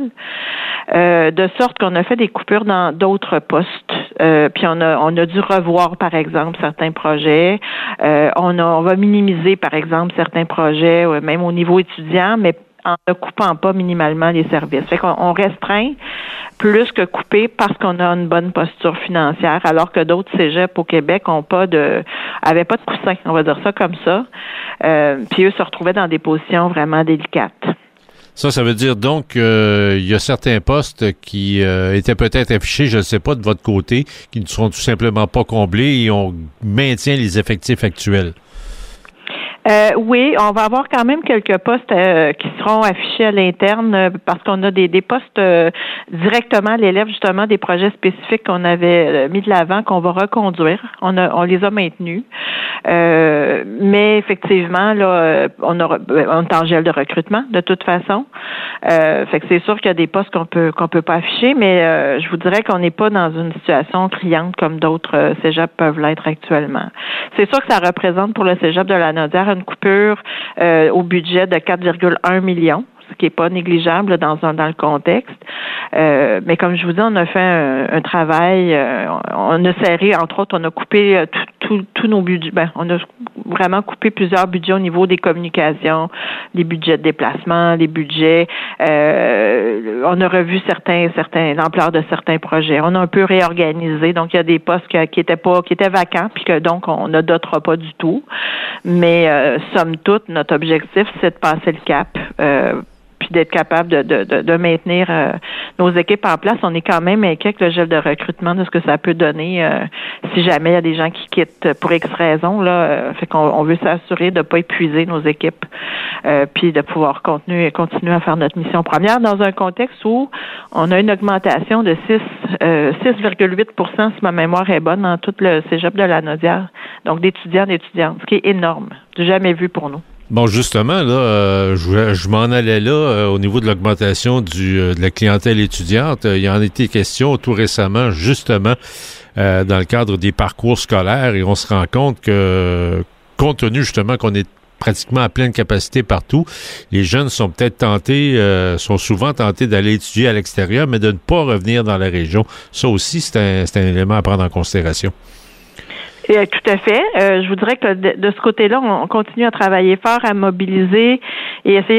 de sorte qu'on a fait des coupures dans d'autres postes. Puis on a dû revoir, par exemple, certains projets. On va minimiser, par exemple, certains projets, même au niveau étudiant, mais en ne coupant pas minimalement les services. Fait qu'on restreint plus que couper parce qu'on a une bonne posture financière, alors que d'autres cégeps au Québec avaient pas de coussin, on va dire ça comme ça. Puis eux se retrouvaient dans des positions vraiment délicates. Ça veut dire donc il y a certains postes qui étaient peut-être affichés, je ne sais pas, de votre côté, qui ne seront tout simplement pas comblés et on maintient les effectifs actuels. Oui, on va avoir quand même quelques postes qui seront affichés à l'interne parce qu'on a des postes directement à l'élève, justement, des projets spécifiques qu'on avait mis de l'avant, qu'on va reconduire. On les a maintenus. Mais effectivement, là, on est en gel de recrutement, de toute façon. Fait que c'est sûr qu'il y a des postes qu'on peut pas afficher, mais je vous dirais qu'on n'est pas dans une situation criante comme d'autres cégeps peuvent l'être actuellement. C'est sûr que ça représente pour le cégep de la Naudière une coupure au budget de 4,1 millions. Ce qui est pas négligeable dans le contexte. Mais comme je vous dis, on a fait un travail, on a serré, entre autres, on a coupé tous nos budgets. On a vraiment coupé plusieurs budgets au niveau des communications, les budgets de déplacement, les budgets. On a revu l'ampleur de certains projets. On a un peu réorganisé. Donc, il y a des postes qui étaient vacants, puis que donc on ne dotera pas du tout. Mais somme toute, notre objectif, c'est de passer le cap. Puis d'être capable de maintenir nos équipes en place. On est quand même inquiet avec le gel de recrutement de ce que ça peut donner si jamais il y a des gens qui quittent pour X raisons. Fait qu'on veut s'assurer de ne pas épuiser nos équipes puis de pouvoir continuer à faire notre mission première dans un contexte où on a une augmentation de 6,8% si ma mémoire est bonne dans tout le cégep de la Naudière. Donc d'étudiantes, ce qui est énorme. Jamais vu pour nous. Bon, justement, là, je m'en allais là au niveau de l'augmentation de la clientèle étudiante. Il y en a été question tout récemment, justement, dans le cadre des parcours scolaires, et on se rend compte que, compte tenu justement qu'on est pratiquement à pleine capacité partout, les jeunes sont peut-être sont souvent tentés d'aller étudier à l'extérieur, mais de ne pas revenir dans la région. Ça aussi, c'est un élément à prendre en considération. Tout à fait. Je vous dirais que de ce côté-là, on continue à travailler fort, à mobiliser et essayer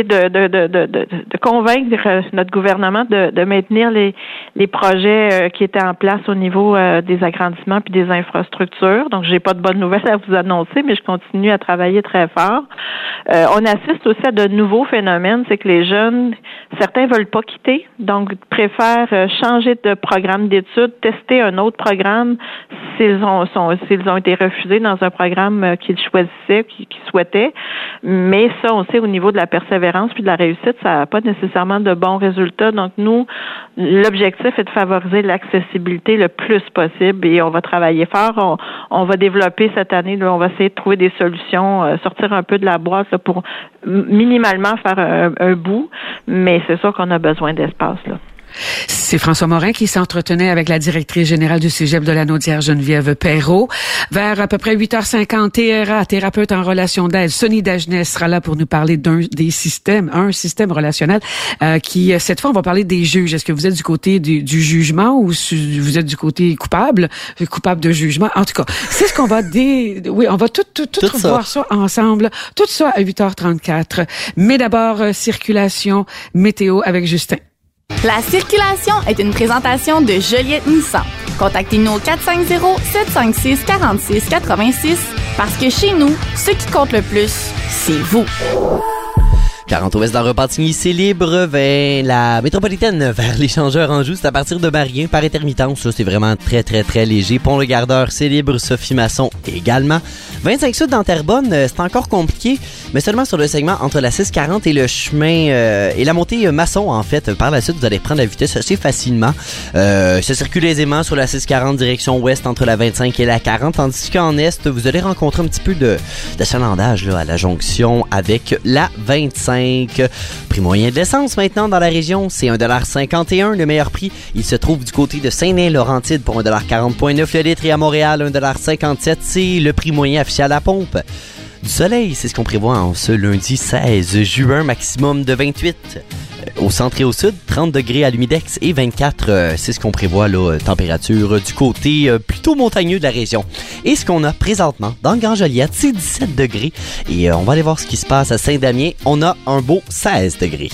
de convaincre notre gouvernement de maintenir les projets qui étaient en place au niveau des agrandissements puis des infrastructures. Donc, j'ai pas de bonnes nouvelles à vous annoncer, mais je continue à travailler très fort. On assiste aussi à de nouveaux phénomènes, c'est que les jeunes, certains veulent pas quitter, donc préfèrent changer de programme d'études, tester un autre programme s'ils ont été refusés dans un programme qu'ils choisissaient, qu'ils souhaitaient. Mais ça, on sait au niveau de la persévérance puis de la réussite, ça n'a pas nécessairement de bons résultats. Donc, nous, l'objectif est de favoriser l'accessibilité le plus possible et on va travailler fort. On va développer cette année, là, on va essayer de trouver des solutions, sortir un peu de la boîte là, pour minimalement faire un bout, mais c'est sûr qu'on a besoin d'espace, là. C'est François Morin qui s'entretenait avec la directrice générale du Cégep de la Naudière, Geneviève Perrault. Vers à peu près 8h50, TRA, thérapeute en relation d'aide, Sonny Dagenet sera là pour nous parler un système relationnel qui, cette fois, on va parler des juges. Est-ce que vous êtes du côté du jugement ou vous êtes du côté coupable de jugement? En tout cas, c'est ce qu'on va on va tout revoir ça ensemble. Tout ça à 8h34. Mais d'abord, circulation, météo avec Justin. La circulation est une présentation de Joliette Nissan. Contactez-nous au 450-756-4686 parce que chez nous, ce qui compte le plus, c'est vous. 40 ouest dans Repentigny, c'est libre. La métropolitaine vers l'échangeur Anjou, c'est à partir de Marien par intermittence. Ça, c'est vraiment très, très, très léger. Pont-le-Gardeur, c'est libre. Sophie Masson également. 25 sud dans Terrebonne, c'est encore compliqué, mais seulement sur le segment entre la 640 et le chemin et la montée Masson, en fait. Par la suite, vous allez prendre la vitesse assez facilement. Ça circule aisément sur la 640 direction ouest entre la 25 et la 40, tandis qu'en est, vous allez rencontrer un petit peu d'achalandage là, à la jonction avec la 25. Prix moyen de l'essence maintenant dans la région, c'est 1,51 $. Le meilleur prix, il se trouve du côté de Saint-Nain-Laurentide pour 1,40,9 $ le litre et à Montréal, 1,57 $. C'est le prix moyen affiché à la pompe. Du soleil, c'est ce qu'on prévoit en ce lundi 16 juin, maximum de 28. Au centre et au sud, 30 degrés à l'humidex et 24, c'est ce qu'on prévoit, là, température du côté plutôt montagneux de la région. Et ce qu'on a présentement dans le Grand Joliette, c'est 17 degrés. Et on va aller voir ce qui se passe à Saint-Damien. On a un beau 16 degrés.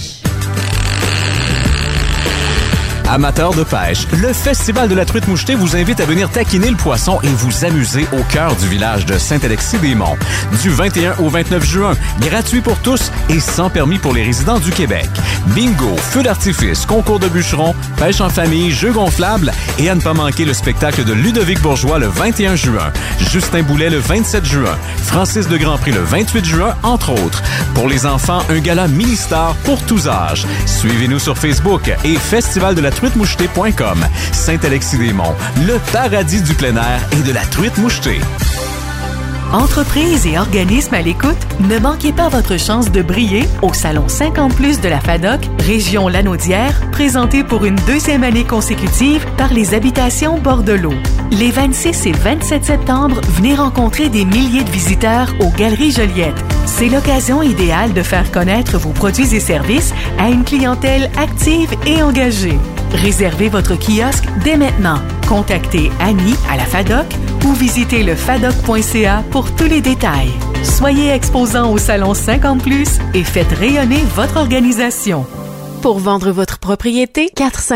Amateurs de pêche, le Festival de la truite mouchetée vous invite à venir taquiner le poisson et vous amuser au cœur du village de Saint-Alexis-des-Monts. Du 21 au 29 juin, gratuit pour tous et sans permis pour les résidents du Québec. Bingo, feux d'artifice, concours de bûcherons, pêche en famille, jeux gonflables et à ne pas manquer le spectacle de Ludovic Bourgeois le 21 juin, Justin Boulet le 27 juin, Francis de Grandpré le 28 juin, entre autres. Pour les enfants, un gala mini-star pour tous âges. Suivez-nous sur Facebook et Festival de la truite-mouchetée.com. Saint-Alexis-des-Monts, le paradis du plein air et de la truite mouchetée. Entreprises et organismes à l'écoute, ne manquez pas votre chance de briller au Salon 50+ de la FADOC, région Lanaudière, présenté pour une deuxième année consécutive par les Habitations Bord-de-l'eau. Les 26 et 27 septembre, venez rencontrer des milliers de visiteurs aux Galeries Joliette. C'est l'occasion idéale de faire connaître vos produits et services à une clientèle active et engagée. Réservez votre kiosque dès maintenant. Contactez Annie à la FADOC ou visitez le fadoc.ca pour tous les détails. Soyez exposants au Salon 50+ et faites rayonner votre organisation. Pour vendre votre propriété,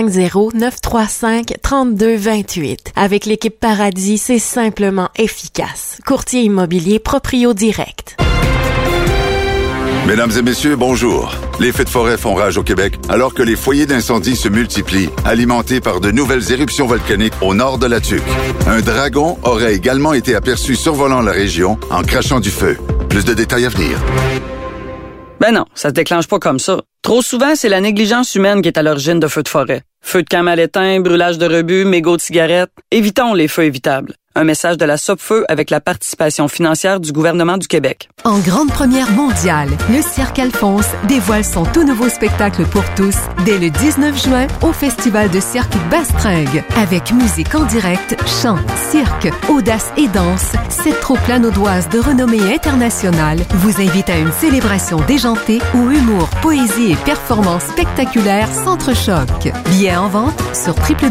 450-935-3228. Avec l'équipe Paradis, c'est simplement efficace. Courtier immobilier Proprio Direct. Mesdames et messieurs, bonjour. Les feux de forêt font rage au Québec alors que les foyers d'incendie se multiplient, alimentés par de nouvelles éruptions volcaniques au nord de la Tuque. Un dragon aurait également été aperçu survolant la région en crachant du feu. Plus de détails à venir. Ben non, ça se déclenche pas comme ça. Trop souvent, c'est la négligence humaine qui est à l'origine de feux de forêt. Feux de camp mal éteints, brûlage de rebut, mégots de cigarettes. Évitons les feux évitables. Un message de la Sopfeu avec la participation financière du gouvernement du Québec. En grande première mondiale, le Cirque Alphonse dévoile son tout nouveau spectacle pour tous dès le 19 juin au Festival de cirque Bastringue. Avec musique en direct, chant, cirque, audace et danse, cette troupe lanaudoise de renommée internationale vous invite à une célébration déjantée où humour, poésie et performances spectaculaires s'entrechoquent. Billets en vente sur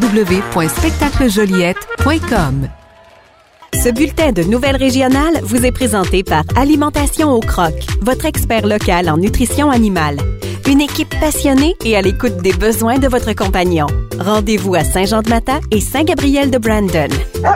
www.spectaclejoliette.com. Ce bulletin de nouvelles régionales vous est présenté par Alimentation au Croc, votre expert local en nutrition animale. Une équipe passionnée et à l'écoute des besoins de votre compagnon. Rendez-vous à Saint-Jean-de-Mata et Saint-Gabriel-de-Brandon.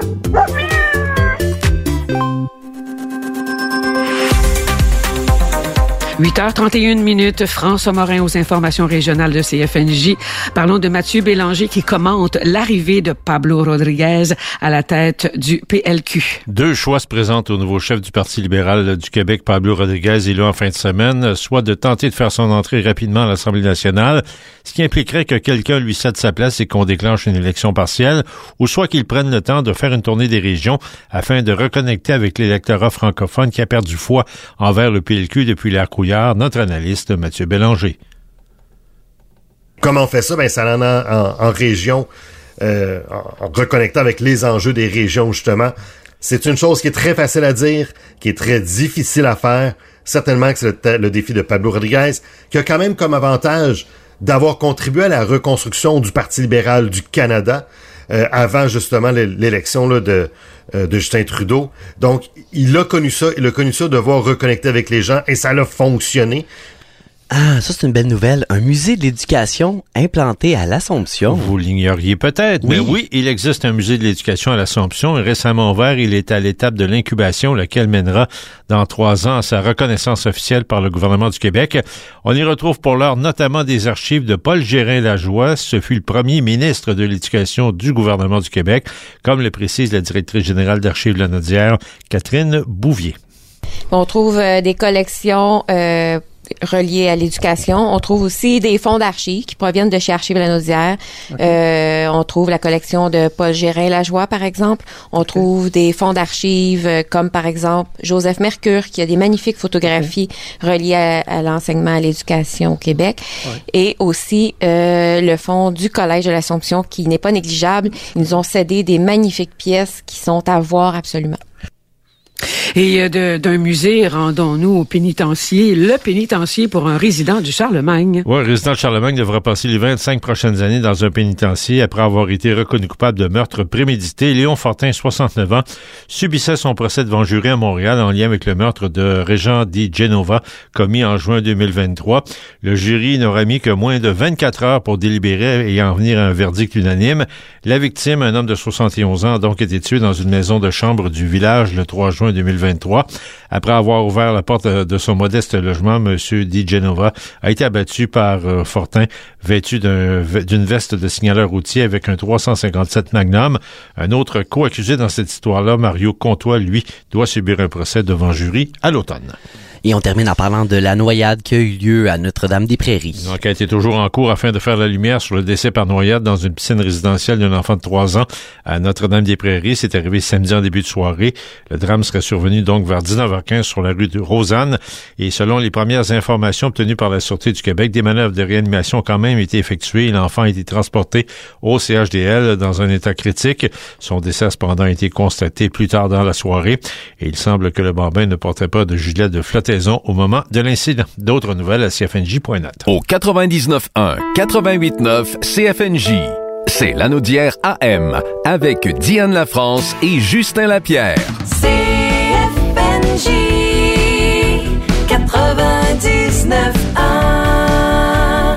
8h31, François Morin aux informations régionales de CFNJ. Parlons de Mathieu Bélanger qui commente l'arrivée de Pablo Rodriguez à la tête du PLQ. Deux choix se présentent au nouveau chef du Parti libéral du Québec, Pablo Rodriguez, élu en fin de semaine, soit de tenter de faire son entrée rapidement à l'Assemblée nationale, ce qui impliquerait que quelqu'un lui cède sa place et qu'on déclenche une élection partielle, ou soit qu'il prenne le temps de faire une tournée des régions afin de reconnecter avec l'électorat francophone qui a perdu foi envers le PLQ depuis l'ère Couillard. Notre analyste Mathieu Bélanger. Comment on fait ça? Ben, ça en région, en reconnectant avec les enjeux des régions, justement. C'est une chose qui est très facile à dire, qui est très difficile à faire. Certainement que c'est le défi de Pablo Rodriguez, qui a quand même comme avantage d'avoir contribué à la reconstruction du Parti libéral du Canada avant justement l'élection là, de Justin Trudeau. Donc, il a connu ça devoir reconnecter avec les gens et ça a fonctionné. Ah, ça c'est une belle nouvelle. Un musée de l'éducation implanté à l'Assomption. Vous l'ignoriez peut-être, mais oui, il existe un musée de l'éducation à l'Assomption. Récemment ouvert, il est à l'étape de l'incubation, laquelle mènera dans 3 ans à sa reconnaissance officielle par le gouvernement du Québec. On y retrouve pour l'heure notamment des archives de Paul Gérin-Lajoie. Ce fut le premier ministre de l'Éducation du gouvernement du Québec, comme le précise la directrice générale d'Archives Lanaudière, Catherine Bouvier. On trouve des collections reliées à l'éducation. On trouve aussi des fonds d'archives qui proviennent de chez Archives Lanaudière. Okay. On trouve la collection de Paul Gérin-Lajoie, par exemple. On trouve des fonds d'archives comme, par exemple, Joseph Mercure, qui a des magnifiques photographies reliées à l'enseignement à l'éducation au Québec. Et aussi le fonds du Collège de l'Assomption, qui n'est pas négligeable. Ils nous ont cédé des magnifiques pièces qui sont à voir absolument. Et d'un musée, rendons-nous au pénitencier, le pénitencier pour un résident du Charlemagne. Oui, un résident de Charlemagne devra passer les 25 prochaines années dans un pénitencier après avoir été reconnu coupable de meurtre prémédité. Léon Fortin, 69 ans, subissait son procès devant jury à Montréal en lien avec le meurtre de Régent Di Genova, commis en juin 2023. Le jury n'aura mis que moins de 24 heures pour délibérer et en venir à un verdict unanime. La victime, un homme de 71 ans, a donc été tué dans une maison de chambre du village le 3 juin 2023. Après avoir ouvert la porte de son modeste logement, M. Di Genova a été abattu par Fortin, vêtu d'une veste de signaleur routier avec un 357 Magnum. Un autre co-accusé dans cette histoire-là, Mario Comtois, lui, doit subir un procès devant jury à l'automne. Et on termine en parlant de la noyade qui a eu lieu à Notre-Dame-des-Prairies. Une enquête est toujours en cours afin de faire la lumière sur le décès par noyade dans une piscine résidentielle d'un enfant de 3 ans à Notre-Dame-des-Prairies. C'est arrivé samedi en début de soirée. Le drame serait survenu donc vers 19h15 sur la rue de Rosanne. Et selon les premières informations obtenues par la Sûreté du Québec, des manœuvres de réanimation ont quand même été effectuées. L'enfant a été transporté au CHDL dans un état critique. Son décès a cependant été constaté plus tard dans la soirée. Et il semble que le bambin ne portait pas de gilet de flottaison au moment de l'incident. D'autres nouvelles à CFNJ.net. Au 99.1, 88.9 CFNJ. C'est Lanaudière AM avec Diane Lafrance et Justin Lapierre. CFNJ 99.1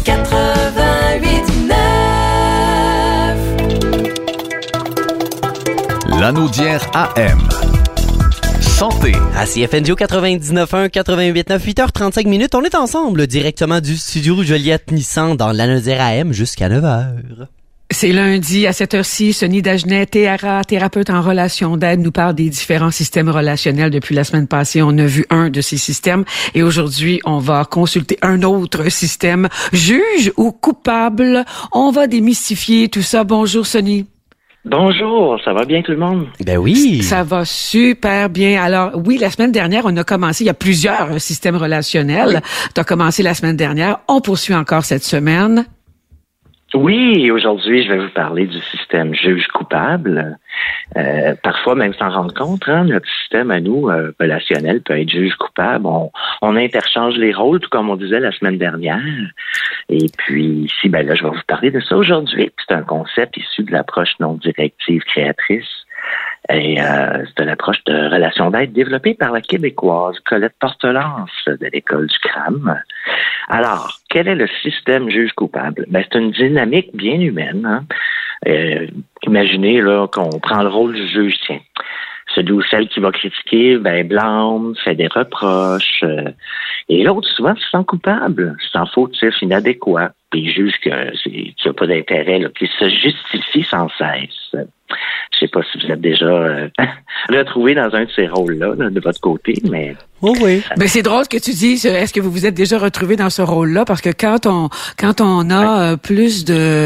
88.9 Lanaudière AM. Santé. À CFNJ 99.1, 88.9, 8h35 minutes. On est ensemble directement du studio Joliette Nissan dans Lanaudière AM jusqu'à 9h. C'est lundi à cette heure-ci. Sonny Dagenet, TRA, thérapeute en relation d'aide, nous parle des différents systèmes relationnels. Depuis la semaine passée, on a vu un de ces systèmes et aujourd'hui, on va consulter un autre système. Juge ou coupable? On va démystifier tout ça. Bonjour, Sonny. Bonjour, ça va bien tout le monde? Ben oui. Ça va super bien. Alors oui, la semaine dernière, on a commencé, il y a plusieurs systèmes relationnels. Tu as commencé la semaine dernière, on poursuit encore cette semaine. Oui, aujourd'hui, je vais vous parler du système juge-coupable. Parfois, même sans rendre compte, notre système à nous, relationnel, peut être juge-coupable. On interchange les rôles, tout comme on disait la semaine dernière. Et puis, ici, là, je vais vous parler de ça aujourd'hui. C'est un concept issu de l'approche non directive créatrice. Et c'est une approche de relation d'aide développée par la Québécoise Colette Portelance de l'école du CRAM. Alors, quel est le système juge-coupable? C'est une dynamique bien humaine. Imaginez là qu'on prend le rôle du juge, celui ou celle qui va critiquer, blâme, fait des reproches. Et l'autre, souvent, se sent coupable, se sent fautif, inadéquat. Puis il juge qu'il n'y a pas d'intérêt, qu'il se justifie sans cesse. Je sais pas si vous êtes déjà retrouvé dans un de ces rôles-là, de votre côté, mais... Oh oui. C'est drôle que tu dises, est-ce que vous vous êtes déjà retrouvé dans ce rôle-là? Parce que quand on a plus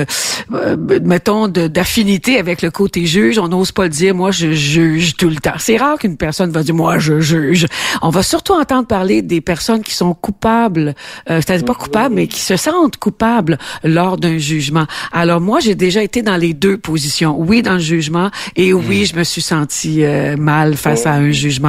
d'affinité avec le côté juge, on n'ose pas le dire, moi, je juge tout le temps. C'est rare qu'une personne va dire, moi, je juge. On va surtout entendre parler des personnes qui sont coupables, c'est-à-dire pas coupables, mais qui se sentent coupables lors d'un jugement. Alors moi, j'ai déjà été dans les deux positions. Oui, dans le jugement, et oui, je me suis sentie mal face à un jugement.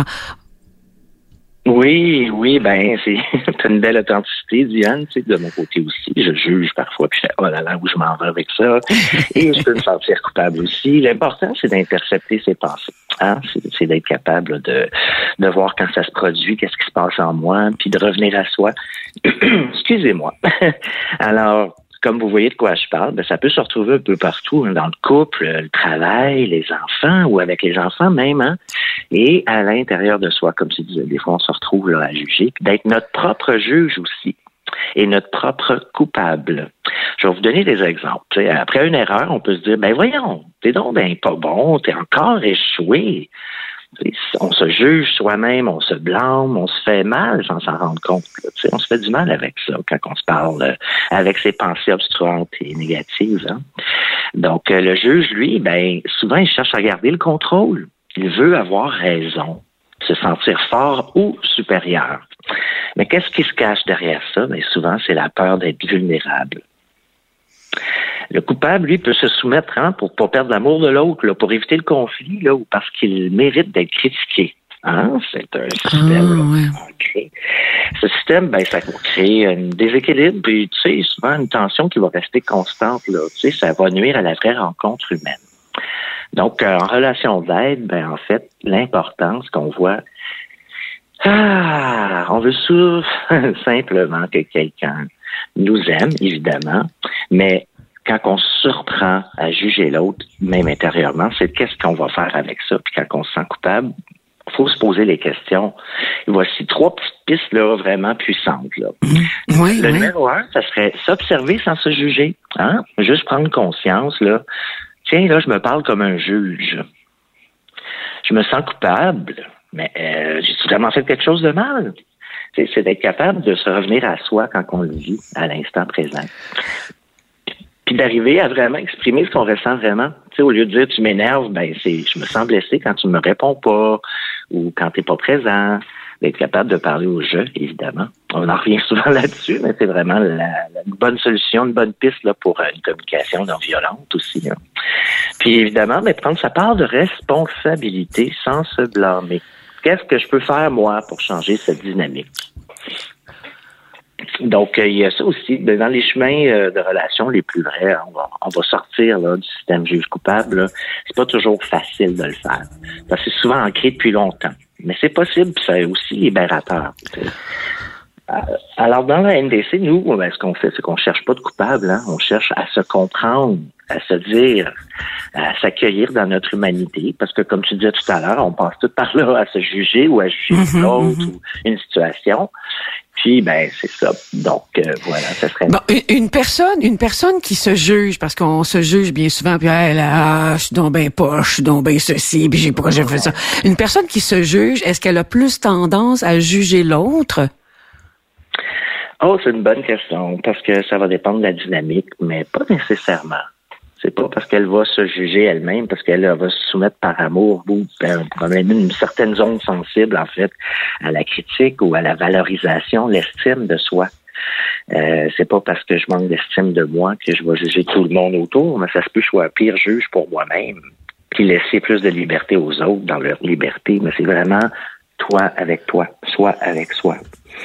Oui, c'est une belle authenticité, Diane, de mon côté aussi. Je juge parfois, puis je fais, oh là là, où je m'en vais avec ça. Et je peux me sentir coupable aussi. L'important, c'est d'intercepter ses pensées. C'est d'être capable de de voir quand ça se produit, qu'est-ce qui se passe en moi, puis de revenir à soi. Excusez-moi. Alors, comme vous voyez de quoi je parle, ça peut se retrouver un peu partout, hein, dans le couple, le travail, les enfants, ou avec les enfants même, hein, et à l'intérieur de soi, comme tu disais, des fois on se retrouve là, à juger, puis d'être notre propre juge aussi, et notre propre coupable. Je vais vous donner des exemples. T'sais, après une erreur, on peut se dire, voyons, t'es donc pas bon, t'es encore échoué. On se juge soi-même, on se blâme, on se fait mal sans s'en rendre compte. On se fait du mal avec ça quand on se parle avec ses pensées obstruantes et négatives. Hein. Donc, le juge, lui, souvent, il cherche à garder le contrôle. Il veut avoir raison, se sentir fort ou supérieur. Mais qu'est-ce qui se cache derrière ça? Souvent, c'est la peur d'être vulnérable. Le coupable, lui, peut se soumettre pour pas perdre l'amour de l'autre, là, pour éviter le conflit, là, ou parce qu'il mérite d'être critiqué. Hein? C'est un système ancré. Ce système, ça va créer un déséquilibre, puis tu sais, souvent une tension qui va rester constante. Là, tu sais, ça va nuire à la vraie rencontre humaine. Donc, en relation d'aide, en fait, l'importance qu'on voit, on veut simplement que quelqu'un nous aime, évidemment, mais quand on se surprend à juger l'autre, même intérieurement, c'est qu'est-ce qu'on va faire avec ça. Puis quand on se sent coupable, il faut se poser les questions. Et voici 3 petites pistes là, vraiment puissantes. Là. Le numéro 1, ça serait s'observer sans se juger. Hein? Juste prendre conscience. Là. Tiens, là, je me parle comme un juge. Je me sens coupable, mais j'ai vraiment fait quelque chose de mal. C'est d'être capable de se revenir à soi quand on le vit à l'instant présent. Puis d'arriver à vraiment exprimer ce qu'on ressent vraiment. Tu sais, au lieu de dire tu m'énerves, je me sens blessé quand tu me réponds pas ou quand t'es pas présent. D'être capable de parler au jeu, évidemment. On en revient souvent là-dessus, mais c'est vraiment la bonne solution, une bonne piste là, pour une communication non violente aussi. Hein. Puis évidemment, prendre sa part de responsabilité sans se blâmer. Qu'est-ce que je peux faire, moi, pour changer cette dynamique? Donc, il y a ça aussi. Dans les chemins de relations les plus vrais, on va sortir là, du système juge-coupable. Là. C'est pas toujours facile de le faire. Parce que c'est souvent ancré depuis longtemps. Mais c'est possible, puis c'est aussi libérateur. Alors, dans la NDC, nous, ce qu'on fait, c'est qu'on cherche pas de coupable. Hein? On cherche à se comprendre, à se dire, à s'accueillir dans notre humanité. Parce que, comme tu disais tout à l'heure, on passe tout par là à se juger ou à juger l'autre ou une situation. Puis, c'est ça. Donc, voilà, ça serait... Bon, une personne qui se juge, parce qu'on se juge bien souvent, puis je suis donc ben poche, je suis donc ben ceci, puis j'ai fait ça. Une personne qui se juge, est-ce qu'elle a plus tendance à juger l'autre? Oh, c'est une bonne question, parce que ça va dépendre de la dynamique, mais pas nécessairement. C'est pas parce qu'elle va se juger elle-même, parce qu'elle va se soumettre par amour ou probablement une certaine zone sensible, en fait, à la critique ou à la valorisation, l'estime de soi. C'est pas parce que je manque d'estime de moi que je vais juger tout le monde autour, mais ça se peut que je sois un pire juge pour moi-même, puis laisser plus de liberté aux autres dans leur liberté, mais c'est vraiment toi avec toi, soi avec soi.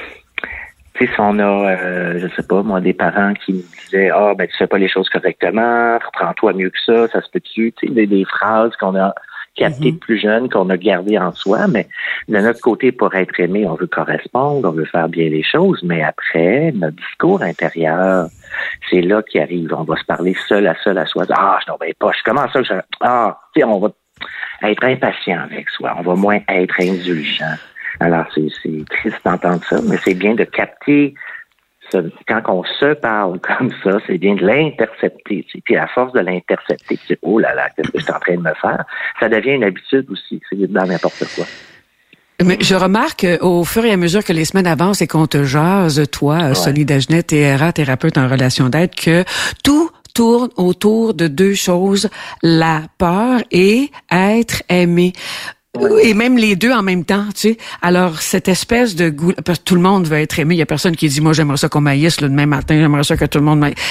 Tu sais, si on a, je sais pas, moi, des parents qui me disaient, tu fais pas les choses correctement, reprends-toi mieux que ça se peut-tu, tu sais, des phrases qu'on a captées plus jeunes, qu'on a gardées en soi, mais de notre côté, pour être aimé, on veut correspondre, on veut faire bien les choses, mais après, notre discours intérieur, c'est là qu'il arrive. On va se parler seul à soi. Je n'en vais pas. Comment ça que tu sais, on va être impatient avec soi. On va moins être indulgent. Alors, c'est triste d'entendre ça, mais c'est bien de capter quand on se parle comme ça, c'est bien de l'intercepter. Tu sais. Puis à force de l'intercepter, tu sais, oh là là, qu'est-ce que je suis en train de me faire? Ça devient une habitude aussi. C'est dans n'importe quoi. Mais je remarque au fur et à mesure que les semaines avancent et qu'on te jase, toi, Sonia Dagenet, TRA, thérapeute en relation d'aide, que tout tourne autour de 2 choses, la peur et être aimé. Et même les deux en même temps, tu sais. Alors, cette espèce de goût, parce que tout le monde veut être aimé. Il y a personne qui dit, moi, j'aimerais ça qu'on m'haïsse, le demain matin, j'aimerais ça que tout le monde m'haïsse.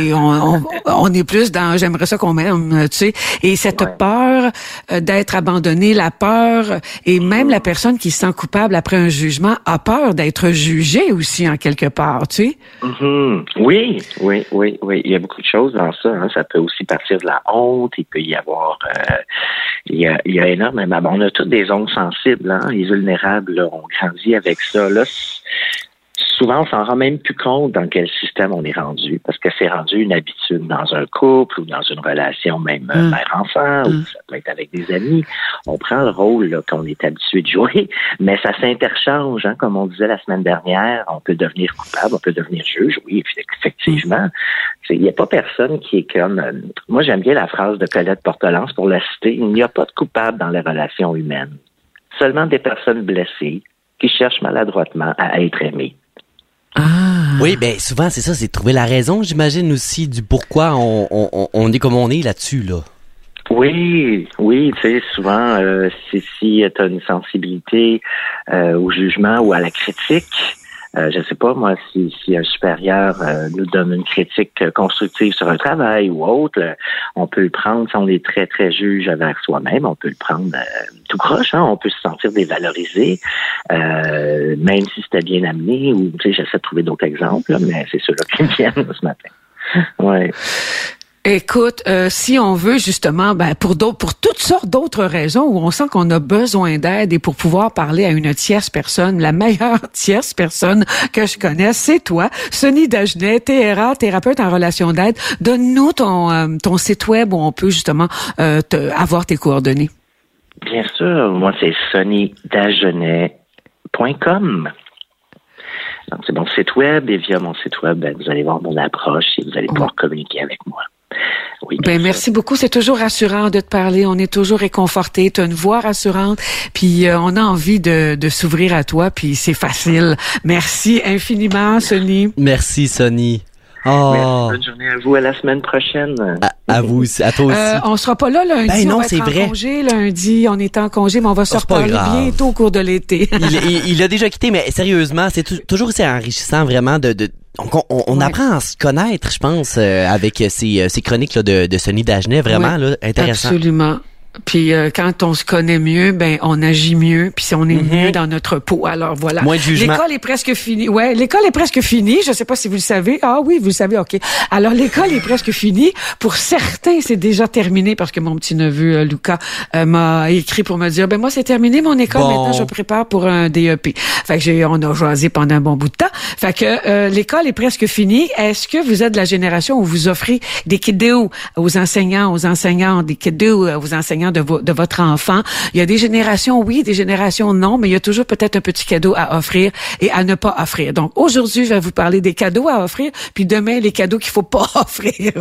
On est plus dans, j'aimerais ça qu'on m'aime, tu sais. Et cette peur d'être abandonné, la peur, et même la personne qui se sent coupable après un jugement a peur d'être jugée aussi, en quelque part, tu sais. Oui. Il y a beaucoup de choses dans ça, hein. Ça peut aussi partir de la honte. Il peut y avoir, il y a énormément. On a toutes des zones sensibles, hein. Les vulnérables, là, on grandit avec ça. Là, souvent, on s'en rend même plus compte dans quel système on est rendu, parce que c'est rendu une habitude dans un couple ou dans une relation même mère-enfant, ou ça peut être avec des amis. On prend le rôle là, qu'on est habitué de jouer, mais ça s'interchange, hein, comme on disait la semaine dernière. On peut devenir coupable, on peut devenir juge, oui, effectivement. Il n'y a pas personne qui est comme... moi, j'aime bien la phrase de Colette Portelance pour la citer. Il n'y a pas de coupable dans les relations humaines. Seulement des personnes blessées qui cherchent maladroitement à être aimées. Oui, ben souvent c'est ça, c'est de trouver la raison, j'imagine aussi du pourquoi on est comme on est là-dessus là. Oui, tu sais, souvent si tu as une sensibilité au jugement ou à la critique, je sais pas moi, si un supérieur nous donne une critique constructive sur un travail ou autre, on peut le prendre, si on est très très juge envers soi-même, on peut le prendre tout croche, hein, on peut se sentir dévalorisé, même si c'était bien amené, ou tu sais, j'essaie de trouver d'autres exemples, là, mais c'est ceux-là qui me viennent ce matin. Ouais. Écoute, si on veut justement, pour toutes sortes d'autres raisons où on sent qu'on a besoin d'aide et pour pouvoir parler à une tierce personne, la meilleure tierce personne que je connaisse, c'est toi, Sonny Dagenet, TRA, thérapeute en relation d'aide. Donne-nous ton site web où on peut justement avoir tes coordonnées. Bien sûr, moi c'est sonnydagenet.com. Donc c'est mon site web et via mon site web, vous allez voir mon approche et vous allez pouvoir communiquer avec moi. Oui, merci beaucoup. C'est toujours rassurant de te parler. On est toujours réconforté. Tu as une voix rassurante. Puis on a envie de s'ouvrir à toi. Puis c'est facile. Merci infiniment, Sonny. Merci, Sonny. Oh. Merci, bonne journée à vous. À la semaine prochaine. À vous aussi, à toi aussi. On sera pas là lundi. Ben non, on va c'est être vrai. En congé lundi. On est en congé, mais on va se reparler bientôt au cours de l'été. il a déjà quitté, mais sérieusement, c'est toujours aussi enrichissant vraiment on apprend à se connaître, je pense, avec ces chroniques là, de Sonny Dagenet, vraiment là, intéressant. Absolument. Puis quand on se connaît mieux, on agit mieux, puis on est mieux dans notre peau. Alors voilà. Moins de jugement. L'école est presque finie. Ouais, l'école est presque finie. Je sais pas si vous le savez. Ah oui, vous le savez. OK. Alors l'école est presque finie. Pour certains, c'est déjà terminé parce que mon petit neveu Lucas m'a écrit pour me dire moi c'est terminé mon école, maintenant je prépare pour un DEP. Fait que on a jasé pendant un bon bout de temps. Fait que l'école est presque finie. Est-ce que vous êtes de la génération où vous offrez des cadeaux aux enseignants, des cadeaux aux enseignants de votre enfant? Il y a des générations oui, des générations non, mais il y a toujours peut-être un petit cadeau à offrir et à ne pas offrir. Donc aujourd'hui, je vais vous parler des cadeaux à offrir, puis demain les cadeaux qu'il faut pas offrir.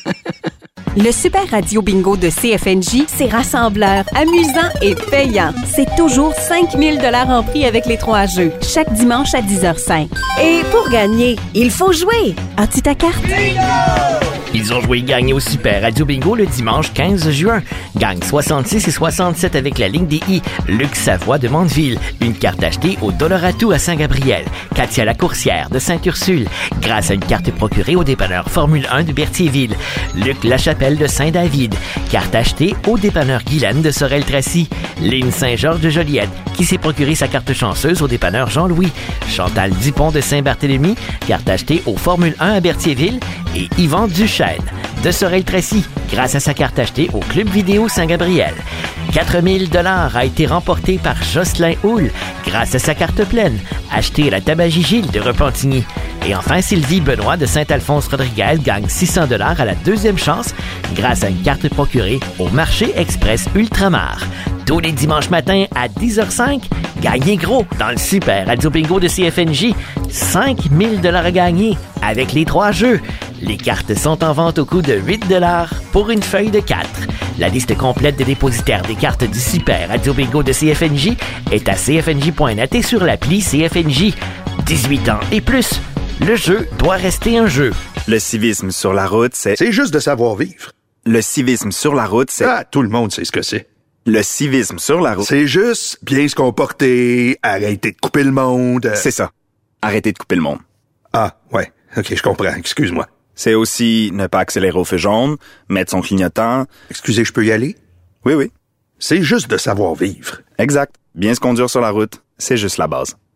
Le Super Radio Bingo de CFNJ, c'est rassembleur, amusant et payant. C'est toujours 5 000 $ en prix avec les 3 jeux, chaque dimanche à 10h05. Et pour gagner, il faut jouer. As-tu ta carte? Ils ont joué et gagné au Super Radio Bingo le dimanche 15 juin. Gagne 66 et 67 avec la ligne des I. Luc Savoie de Mandeville. Une carte achetée au Dollaratu à Saint-Gabriel. Katia Lacourcière de Sainte-Ursule. Grâce à une carte procurée au dépanneur Formule 1 de Berthierville. Luc Lachapelle de Saint-David. Carte achetée au dépanneur Guylaine de Sorel-Tracy. Lynn Saint-Georges de Joliette, qui s'est procuré sa carte chanceuse au dépanneur Jean-Louis. Chantal Dupont de Saint-Barthélemy. Carte achetée au Formule 1 à Berthierville. Et Yvan Duchesne de Sorel-Tracy, grâce à sa carte achetée au Club Vidéo Saint-Gabriel. 4 000 $ a été remporté par Jocelyn Houle, grâce à sa carte pleine, achetée à la Tabagie Gilles de Repentigny. Et enfin, Sylvie Benoît de Saint-Alphonse-Rodriguez gagne 600 $ à la deuxième chance, grâce à une carte procurée au Marché Express Ultramar. Tous les dimanches matins à 10h05, gagnez gros dans le Super Radio Bingo de CFNJ. 5 000 $ à gagner avec les 3 jeux. Les cartes sont en vente au coût de 8 $ pour une feuille de 4. La liste complète des dépositaires des cartes du Super Radio Bingo de CFNJ est à cfnj.net et sur l'appli CFNJ. 18 ans et plus, le jeu doit rester un jeu. Le civisme sur la route, c'est... C'est juste de savoir vivre. Le civisme sur la route, c'est... Ah, tout le monde sait ce que c'est. Le civisme sur la route... C'est juste bien se comporter, arrêter de couper le monde... C'est ça. Arrêter de couper le monde. Ah, ouais. OK, je comprends. Excuse-moi. C'est aussi ne pas accélérer au feu jaune, mettre son clignotant... Excusez, je peux y aller? Oui. C'est juste de savoir vivre. Exact. Bien se conduire sur la route, c'est juste la base.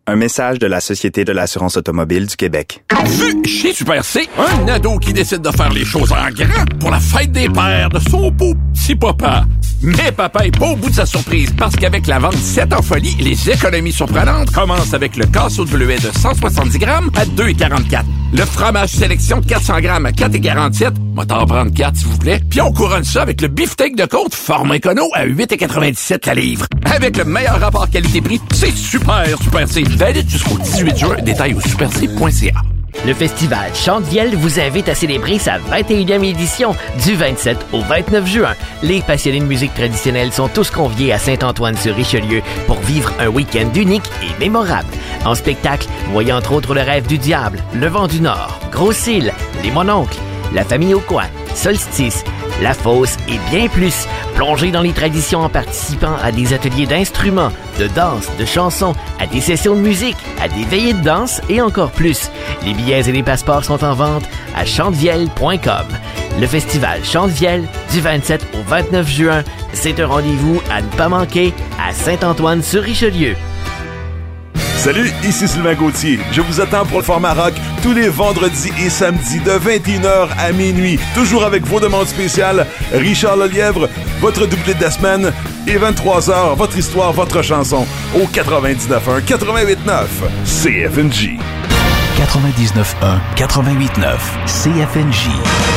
Un message de la Société de l'assurance automobile du Québec. Vu chez Super C, un ado qui décide de faire les choses en grand pour la fête des pères de son beau petit papa. Mais papa est pas au bout de sa surprise parce qu'avec la vente 7 en folie, les économies surprenantes commencent avec le casseau de bleuet de 170 grammes à 2,44. Le fromage sélection de 400 grammes à 4,47. Moi t'en prendre 4 s'il vous plaît. Puis on couronne ça avec le beefsteak de côte format écono à 8,97 la livre. Avec le meilleur rapport qualité-prix, c'est Super C. Valide jusqu'au 18 juin. Détail au superc.ca. Le festival Chante-Vielle vous invite à célébrer sa 21e édition du 27 au 29 juin. Les passionnés de musique traditionnelle sont tous conviés à Saint-Antoine-sur-Richelieu pour vivre un week-end unique et mémorable. En spectacle, voyez entre autres Le Rêve du Diable, Le Vent du Nord, Gros-Cils, Les Mononcles, La Famille au Coin, Solstice, La Fosse et bien plus. Plongez dans les traditions en participant à des ateliers d'instruments, de danse, de chansons, à des sessions de musique, à des veillées de danse et encore plus. Les billets et les passeports sont en vente à chantevielle.com. Le festival Chante-Vielle du 27 au 29 juin, c'est un rendez-vous à ne pas manquer à Saint-Antoine-sur-Richelieu. Salut, ici Sylvain Gauthier. Je vous attends pour le format rock tous les vendredis et samedis de 21h à minuit. Toujours avec vos demandes spéciales, Richard Lelièvre, votre doublé de la semaine, et 23h, votre histoire, votre chanson, au 99.1, 88.9, CFNJ. 99.1, 88.9, CFNJ.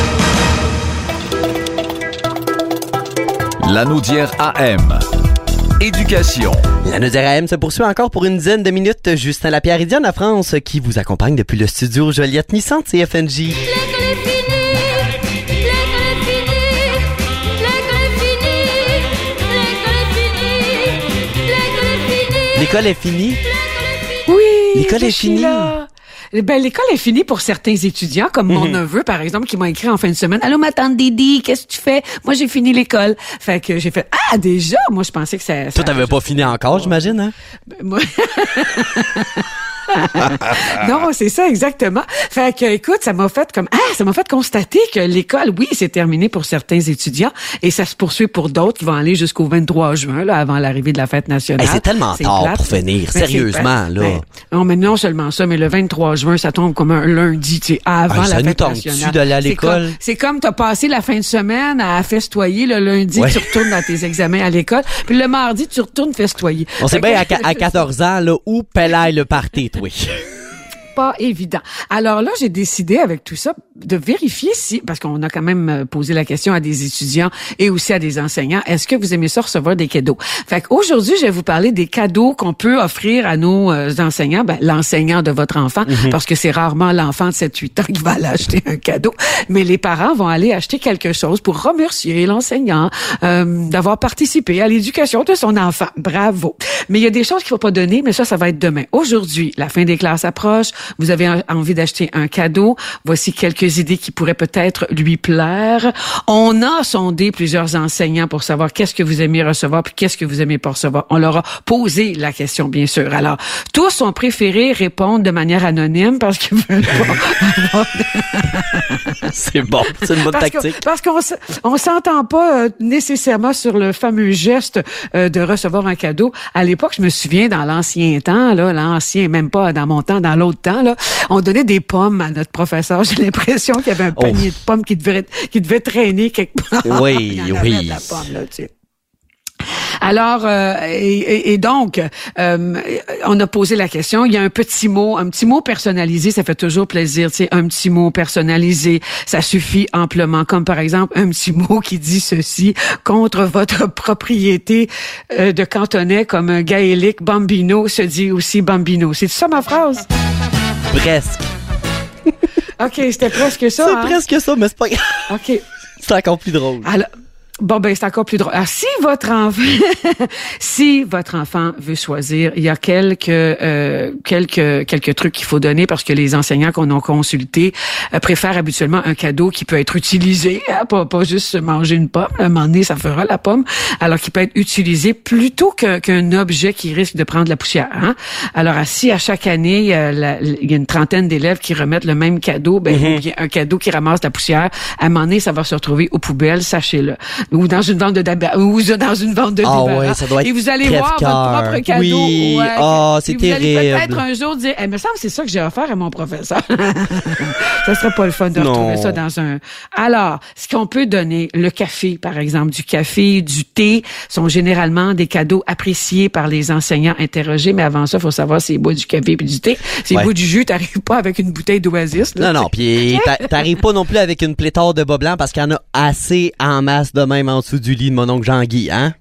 Lanaudière AM. Éducation. La Naudière AM se poursuit encore pour une dizaine de minutes. Justin Lapierre et Diane La France qui vous accompagnent depuis le studio Joliette Nissan de CFNJ. L'école est finie? Oui! L'école est finie? Ben, l'école est finie pour certains étudiants, comme mon neveu, par exemple, qui m'a écrit en fin de semaine. « Allô, ma tante Didi, qu'est-ce que tu fais? Moi, j'ai fini l'école. » Fait que j'ai fait « Ah, déjà? » Moi, je pensais que ça... Toi, t'avais pas fini encore, j'imagine, hein? Ben, moi... Non, c'est ça exactement. Fait que, écoute, ça m'a fait constater que l'école, oui, c'est terminé pour certains étudiants et ça se poursuit pour d'autres qui vont aller jusqu'au 23 juin, là, avant l'arrivée de la fête nationale. Hey, c'est tellement tard pour finir, sérieusement, là. Non, mais non seulement ça, mais le 23 juin, ça tombe comme un lundi, tu sais, avant la fête nationale. Ça nous tente-tu d'aller à l'école? C'est comme t'as passé la fin de semaine à festoyer, le lundi, tu retournes dans tes examens à l'école, puis le mardi, tu retournes festoyer. On sait bien à 14 ans, là, où pelaille le party, toi. Pas évident. Alors là, j'ai décidé avec tout ça de vérifier si, parce qu'on a quand même posé la question à des étudiants et aussi à des enseignants, est-ce que vous aimez ça recevoir des cadeaux? Fait qu'aujourd'hui, je vais vous parler des cadeaux qu'on peut offrir à nos enseignants, l'enseignant de votre enfant, parce que c'est rarement l'enfant de 7-8 ans qui va aller acheter un cadeau, mais les parents vont aller acheter quelque chose pour remercier l'enseignant d'avoir participé à l'éducation de son enfant. Bravo! Mais il y a des choses qu'il faut pas donner, mais ça va être demain. Aujourd'hui, la fin des classes approche. Vous avez envie d'acheter un cadeau. Voici quelques idées qui pourraient peut-être lui plaire. On a sondé plusieurs enseignants pour savoir qu'est-ce que vous aimez recevoir puis qu'est-ce que vous aimez pas recevoir. On leur a posé la question, bien sûr. Alors, tous ont préféré répondre de manière anonyme parce qu'ils veulent pas... C'est bon, c'est une bonne tactique. Parce qu'on s'entend pas nécessairement sur le fameux geste de recevoir un cadeau. À l'époque, je me souviens, dans l'ancien temps, même pas dans mon temps, dans l'autre temps, là, on donnait des pommes à notre professeur. J'ai l'impression qu'il y avait un panier de pommes qui devait traîner quelque part. Oui, Il y en avait de la pomme, là, tu sais. Alors, donc, on a posé la question. Il y a un petit mot personnalisé, ça fait toujours plaisir. Tu sais, un petit mot personnalisé, ça suffit amplement. Comme par exemple, un petit mot qui dit ceci contre votre propriété de cantonais, comme un gaélique, bambino se dit aussi bambino. C'est ça ma phrase? Presque. OK, c'était presque ça. C'est presque ça, mais c'est pas grave. OK. C'est encore plus drôle. Alors, bon, ben, c'est encore plus drôle. Alors, si votre enfant veut choisir, il y a quelques trucs qu'il faut donner parce que les enseignants qu'on a consultés préfèrent habituellement un cadeau qui peut être utilisé, hein, pas juste manger une pomme. À un moment donné, ça fera la pomme. Alors, qui peut être utilisé plutôt qu'un objet qui risque de prendre la poussière, hein. Alors, si à chaque année, il y a une trentaine d'élèves qui remettent le même cadeau, ou bien un cadeau qui ramasse la poussière, à un moment donné, ça va se retrouver aux poubelles, sachez-le. ou dans une vente de débarras. Ouais, ça doit être et vous allez voir votre propre cadeau. Oui. C'est et terrible. Vous allez peut-être un jour dire, me semble que c'est ça que j'ai offert à mon professeur. Ça serait pas le fun de retrouver ça dans un... Alors, ce qu'on peut donner, le café, par exemple, du café, du thé, sont généralement des cadeaux appréciés par les enseignants interrogés, mais avant ça, il faut savoir s'ils boivent du café puis du thé. S'ils boivent du jus, t'arrives pas avec une bouteille d'Oasis. Là, non, puis t'arrives pas non plus avec une pléthore de bas blancs parce qu'il y en a assez en masse de même en dessous du lit de mon oncle Jean-Guy, hein?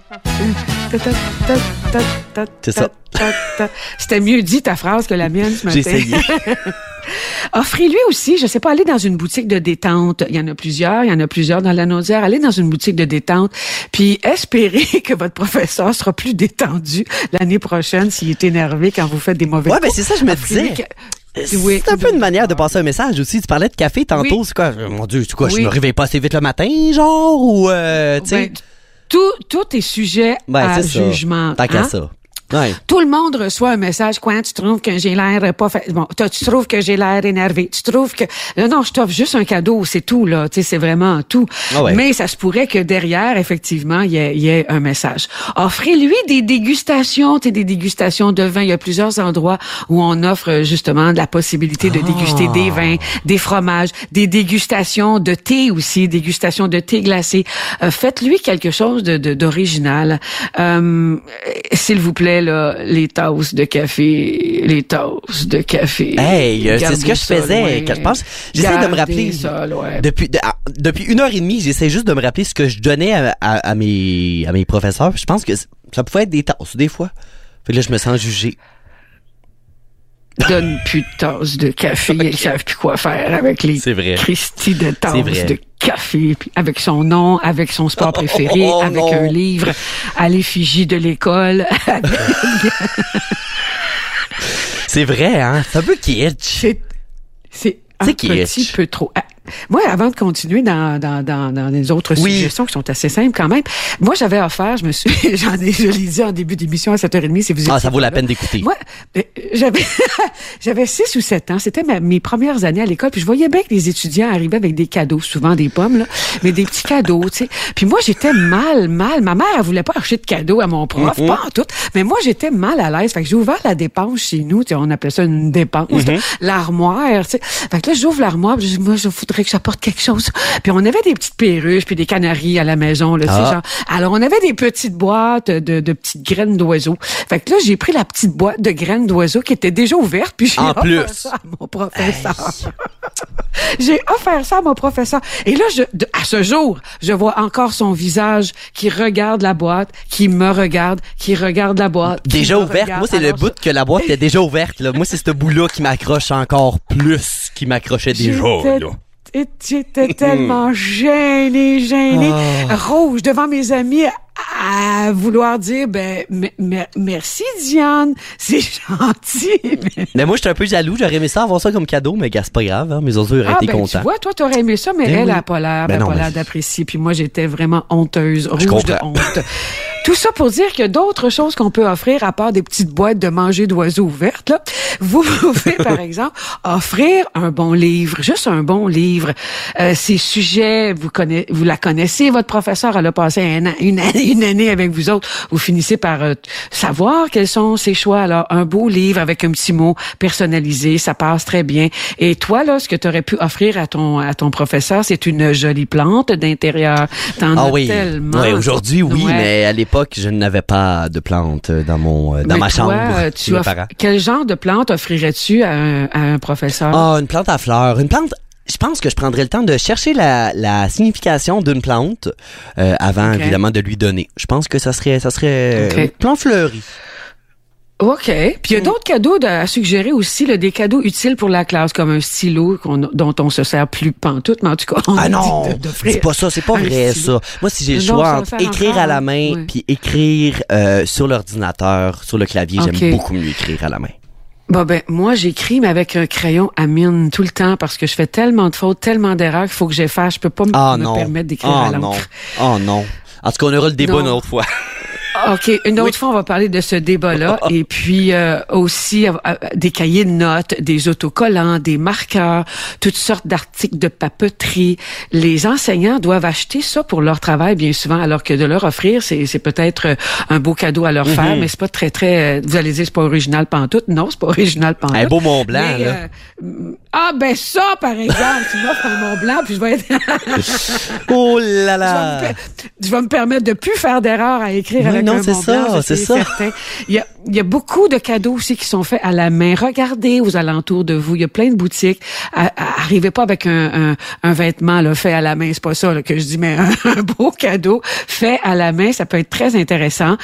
C'est ça. C'était mieux dit ta phrase que la mienne ce matin. J'ai essayé. Offrez-lui aussi, je sais pas, aller dans une boutique de détente. Il y en a plusieurs dans la Naudière. Allez dans une boutique de détente, puis espérez que votre professeur sera plus détendu l'année prochaine s'il est énervé quand vous faites des mauvais cours. Ouais, ben c'est ça, je me disais. C'est un peu une manière de passer un message aussi. Tu parlais de café tantôt, c'est quoi? Mon Dieu, c'est quoi? Je me réveille pas assez vite le matin, genre, ou tu sais? Tout est sujet à jugement. Tant qu'à ça. Ouais. Tout le monde reçoit un message. Quoi, tu trouves que j'ai l'air pas fait. Bon, tu trouves que j'ai l'air énervé. Tu trouves que non, je t'offre juste un cadeau, c'est tout là. Tu sais, c'est vraiment tout. Ah ouais. Mais ça se pourrait que derrière, effectivement, il y ait un message. Offrez-lui des dégustations, des dégustations de vin. Il y a plusieurs endroits où on offre justement la possibilité de déguster des vins, des fromages, des dégustations de thé aussi, dégustations de thé glacé. Faites-lui quelque chose d'original. S'il vous plaît. Là, les tasses de café. Hey, c'est ce que je faisais. Je pense, j'essaie de me rappeler. Depuis 1h30, j'essaie juste de me rappeler ce que je donnais à mes professeurs. Je pense que ça pouvait être des tasses, des fois. Fait que là, je me sens jugé. Donne plus de tasses de café. Ils savent plus quoi faire avec les Christy de tasses de café, puis avec son nom, avec son sport préféré, avec un livre à l'effigie de l'école. C'est vrai, hein? C'est un peu kitsch. C'est un petit peu trop. Moi, avant de continuer dans les autres suggestions qui sont assez simples quand même, moi, j'avais offert, je l'ai dit en début d'émission à 7h30, si vous étiez ça vaut la peine d'écouter. Moi, j'avais 6 ou 7 ans. C'était mes premières années à l'école, puis je voyais bien que les étudiants arrivaient avec des cadeaux, souvent des pommes, là, mais des petits cadeaux, tu sais. Puis moi, j'étais mal. Ma mère, elle voulait pas acheter de cadeaux à mon prof, pas en tout. Mais moi, j'étais mal à l'aise. Fait que j'ai ouvert la dépense chez nous, tu sais, on appelait ça une dépense, l'armoire, tu sais. Fait que là, j'ouvre l'armoire, puis je dis, moi, je voudrais que j'apporte quelque chose. Puis on avait des petites perruches, puis des canaris à la maison, là, tu sais, genre. Alors, on avait des petites boîtes de petites graines d'oiseaux. Fait que là, j'ai pris la petite boîte de graines d'oiseaux qui était déjà ouverte, puis j'ai offert ça à mon professeur. J'ai offert ça à mon professeur. Et là, à ce jour, je vois encore son visage qui regarde la boîte, qui me regarde, qui regarde la boîte. Déjà ouverte. Moi, c'est le bout que la boîte était déjà ouverte, là. Moi, c'est ce bout-là qui m'accroche encore plus, qui m'accrochait déjà, là. J'étais tellement gênée, rouge devant mes amis à vouloir dire, merci Diane, c'est gentil. Mais moi, j'étais un peu jaloux, j'aurais aimé ça avoir ça comme cadeau, mais c'est pas grave, hein, mes autres auraient été contents. Tu vois, toi, t'aurais aimé ça, mais elle a pas l'air d'apprécier, puis moi, j'étais vraiment honteuse, rouge de honte. Tout ça pour dire qu'il y a d'autres choses qu'on peut offrir à part des petites boîtes de manger d'oiseaux ouvertes, là. Vous pouvez, par exemple, offrir un bon livre, juste un bon livre. Ces sujets, vous la connaissez, votre professeur, elle a passé une année avec vous autres. Vous finissez par savoir quels sont ses choix. Alors, un beau livre avec un petit mot personnalisé, ça passe très bien. Et toi, là, ce que tu aurais pu offrir à ton professeur, c'est une jolie plante d'intérieur. T'en as tellement. Oui, aujourd'hui, oui, mais à l'époque, je n'avais pas de plante dans ma chambre. Quel genre de plante offrirais-tu à un professeur? Une plante à fleurs. Une plante. Je pense que je prendrais le temps de chercher la signification d'une plante avant, évidemment, de lui donner. Je pense que ça serait une plante fleurie. OK. Puis il y a d'autres cadeaux à suggérer aussi, là, des cadeaux utiles pour la classe, comme un stylo dont on se sert plus pantoute, mais en tout cas, c'est pas ça, c'est pas vrai ça. Moi, si j'ai le choix entre écrire à la main puis écrire sur l'ordinateur, sur le clavier, j'aime beaucoup mieux écrire à la main. Moi, j'écris, mais avec un crayon à mine tout le temps parce que je fais tellement de fautes, tellement d'erreurs qu'il faut que j'efface. Je peux pas me permettre d'écrire à l'encre. Oh non. En tout cas, on aura le débat une autre fois. OK. Une autre fois, on va parler de ce débat-là. Et puis, aussi, des cahiers de notes, des autocollants, des marqueurs, toutes sortes d'articles de papeterie. Les enseignants doivent acheter ça pour leur travail, bien souvent, alors que de leur offrir, c'est peut-être un beau cadeau à leur faire, mais c'est pas très, vous allez dire, c'est pas original pantoute. Non, c'est pas original pantoute. Un beau Mont Blanc, mais, là. Ben ça, par exemple, tu m'offres un Mont Blanc, puis je vais être... Oh là là! Je vais me permettre de plus faire d'erreurs à écrire avec un Mont Blanc, c'est ça. certain. Il y a beaucoup de cadeaux aussi qui sont faits à la main. Regardez aux alentours de vous, il y a plein de boutiques. Arrivez pas avec un vêtement là, fait à la main, c'est pas ça là, que je dis, mais un beau cadeau fait à la main, ça peut être très intéressant.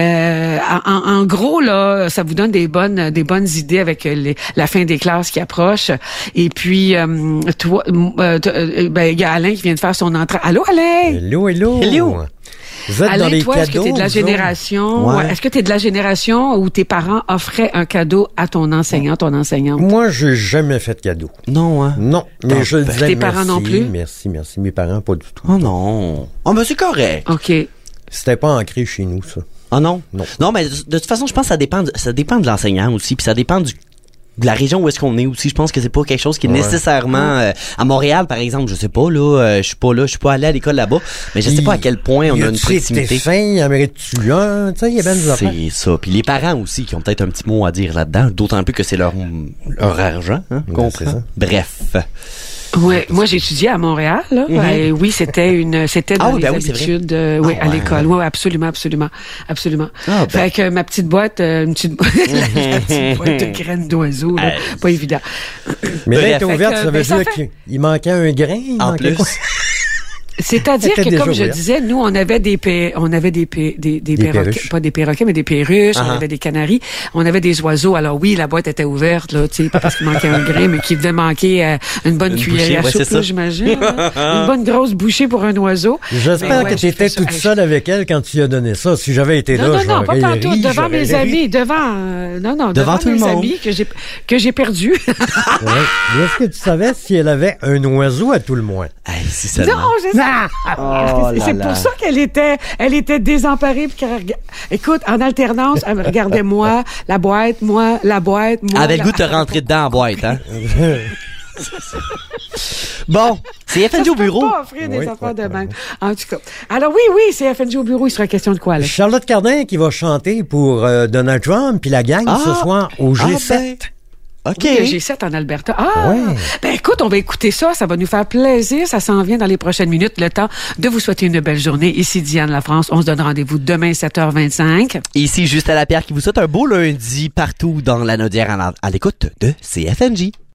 En gros là, ça vous donne des bonnes idées avec la fin des classes qui approche. Et puis toi, il y a Alain qui vient de faire son entrée. Allô Alain. Hello. Vous êtes Alain, dans les toi, cadeaux, est-ce que t'es de la génération, est-ce que t'es de la génération où tes parents offraient un cadeau à ton enseignant, ton enseignante? Moi, j'ai jamais fait de cadeau. Non, hein? Non, mais je disais tes parents non plus? Merci. Mes parents, pas du tout. Oh non. Oh, mais c'est correct. OK. C'était pas ancré chez nous, ça. Ah non? Non. Non, mais de toute façon, je pense que ça dépend de l'enseignant aussi, puis ça dépend de la région où est-ce qu'on est aussi. Je pense que c'est pas quelque chose qui est nécessairement à Montréal, par exemple. Je sais pas, là, je suis pas allé à l'école là-bas, mais je sais pas à quel point on a une proximité. Il y a bien des affaires. C'est ça. Puis les parents aussi qui ont peut-être un petit mot à dire là-dedans, d'autant plus que c'est leur argent, hein, c'est ça. Bref. Ouais, moi j'ai étudié à Montréal là. Et oui, c'était dans les habitudes à l'école. Oui, absolument. Fait que ma petite boîte la petite boîte de graines d'oiseaux, là, pas évident. Mais là, elle était ouverte, ça veut dire qu'il manquait un grain en plus. C'est-à-dire que, comme je disais, nous, on avait des perroquets, pas des perroquets, mais des perruches, on avait des canaris, on avait des oiseaux. Alors oui, la boîte était ouverte, là, tu sais, pas parce qu'il manquait un grain, mais qu'il devait manquer une bonne cuillère à soupe, là, j'imagine. Une bonne grosse bouchée pour un oiseau. J'espère que tu étais toute seule avec elle quand tu lui as donné ça. Si j'avais été là, non, pas pantoute, devant mes amis, devant tout le monde. Mes amis que j'ai perdus. Est-ce que tu savais si elle avait un oiseau à tout le moins? Si ça non, je sais. C'est pour ça qu'elle était désemparée. Écoute, en alternance, elle me regardait moi, la boîte, moi. Elle avait le goût de te rentrer dedans en boîte, hein? Bon, c'est FNJ au bureau. Pas offrir des affaires de même. En tout cas. Alors oui, c'est FNJ au bureau. Il sera question de quoi, là? Charlotte Cardin qui va chanter pour Donald Trump puis la gang ce soir au G7. OK. Oui, le G7 en Alberta. Ben écoute, on va écouter ça. Ça va nous faire plaisir. Ça s'en vient dans les prochaines minutes. Le temps de vous souhaiter une belle journée. Ici Diane Lafrance. On se donne rendez-vous demain 7h25. Ici Juste à la Pierre qui vous souhaite un beau lundi partout dans la Naudière à l'écoute de CFNJ.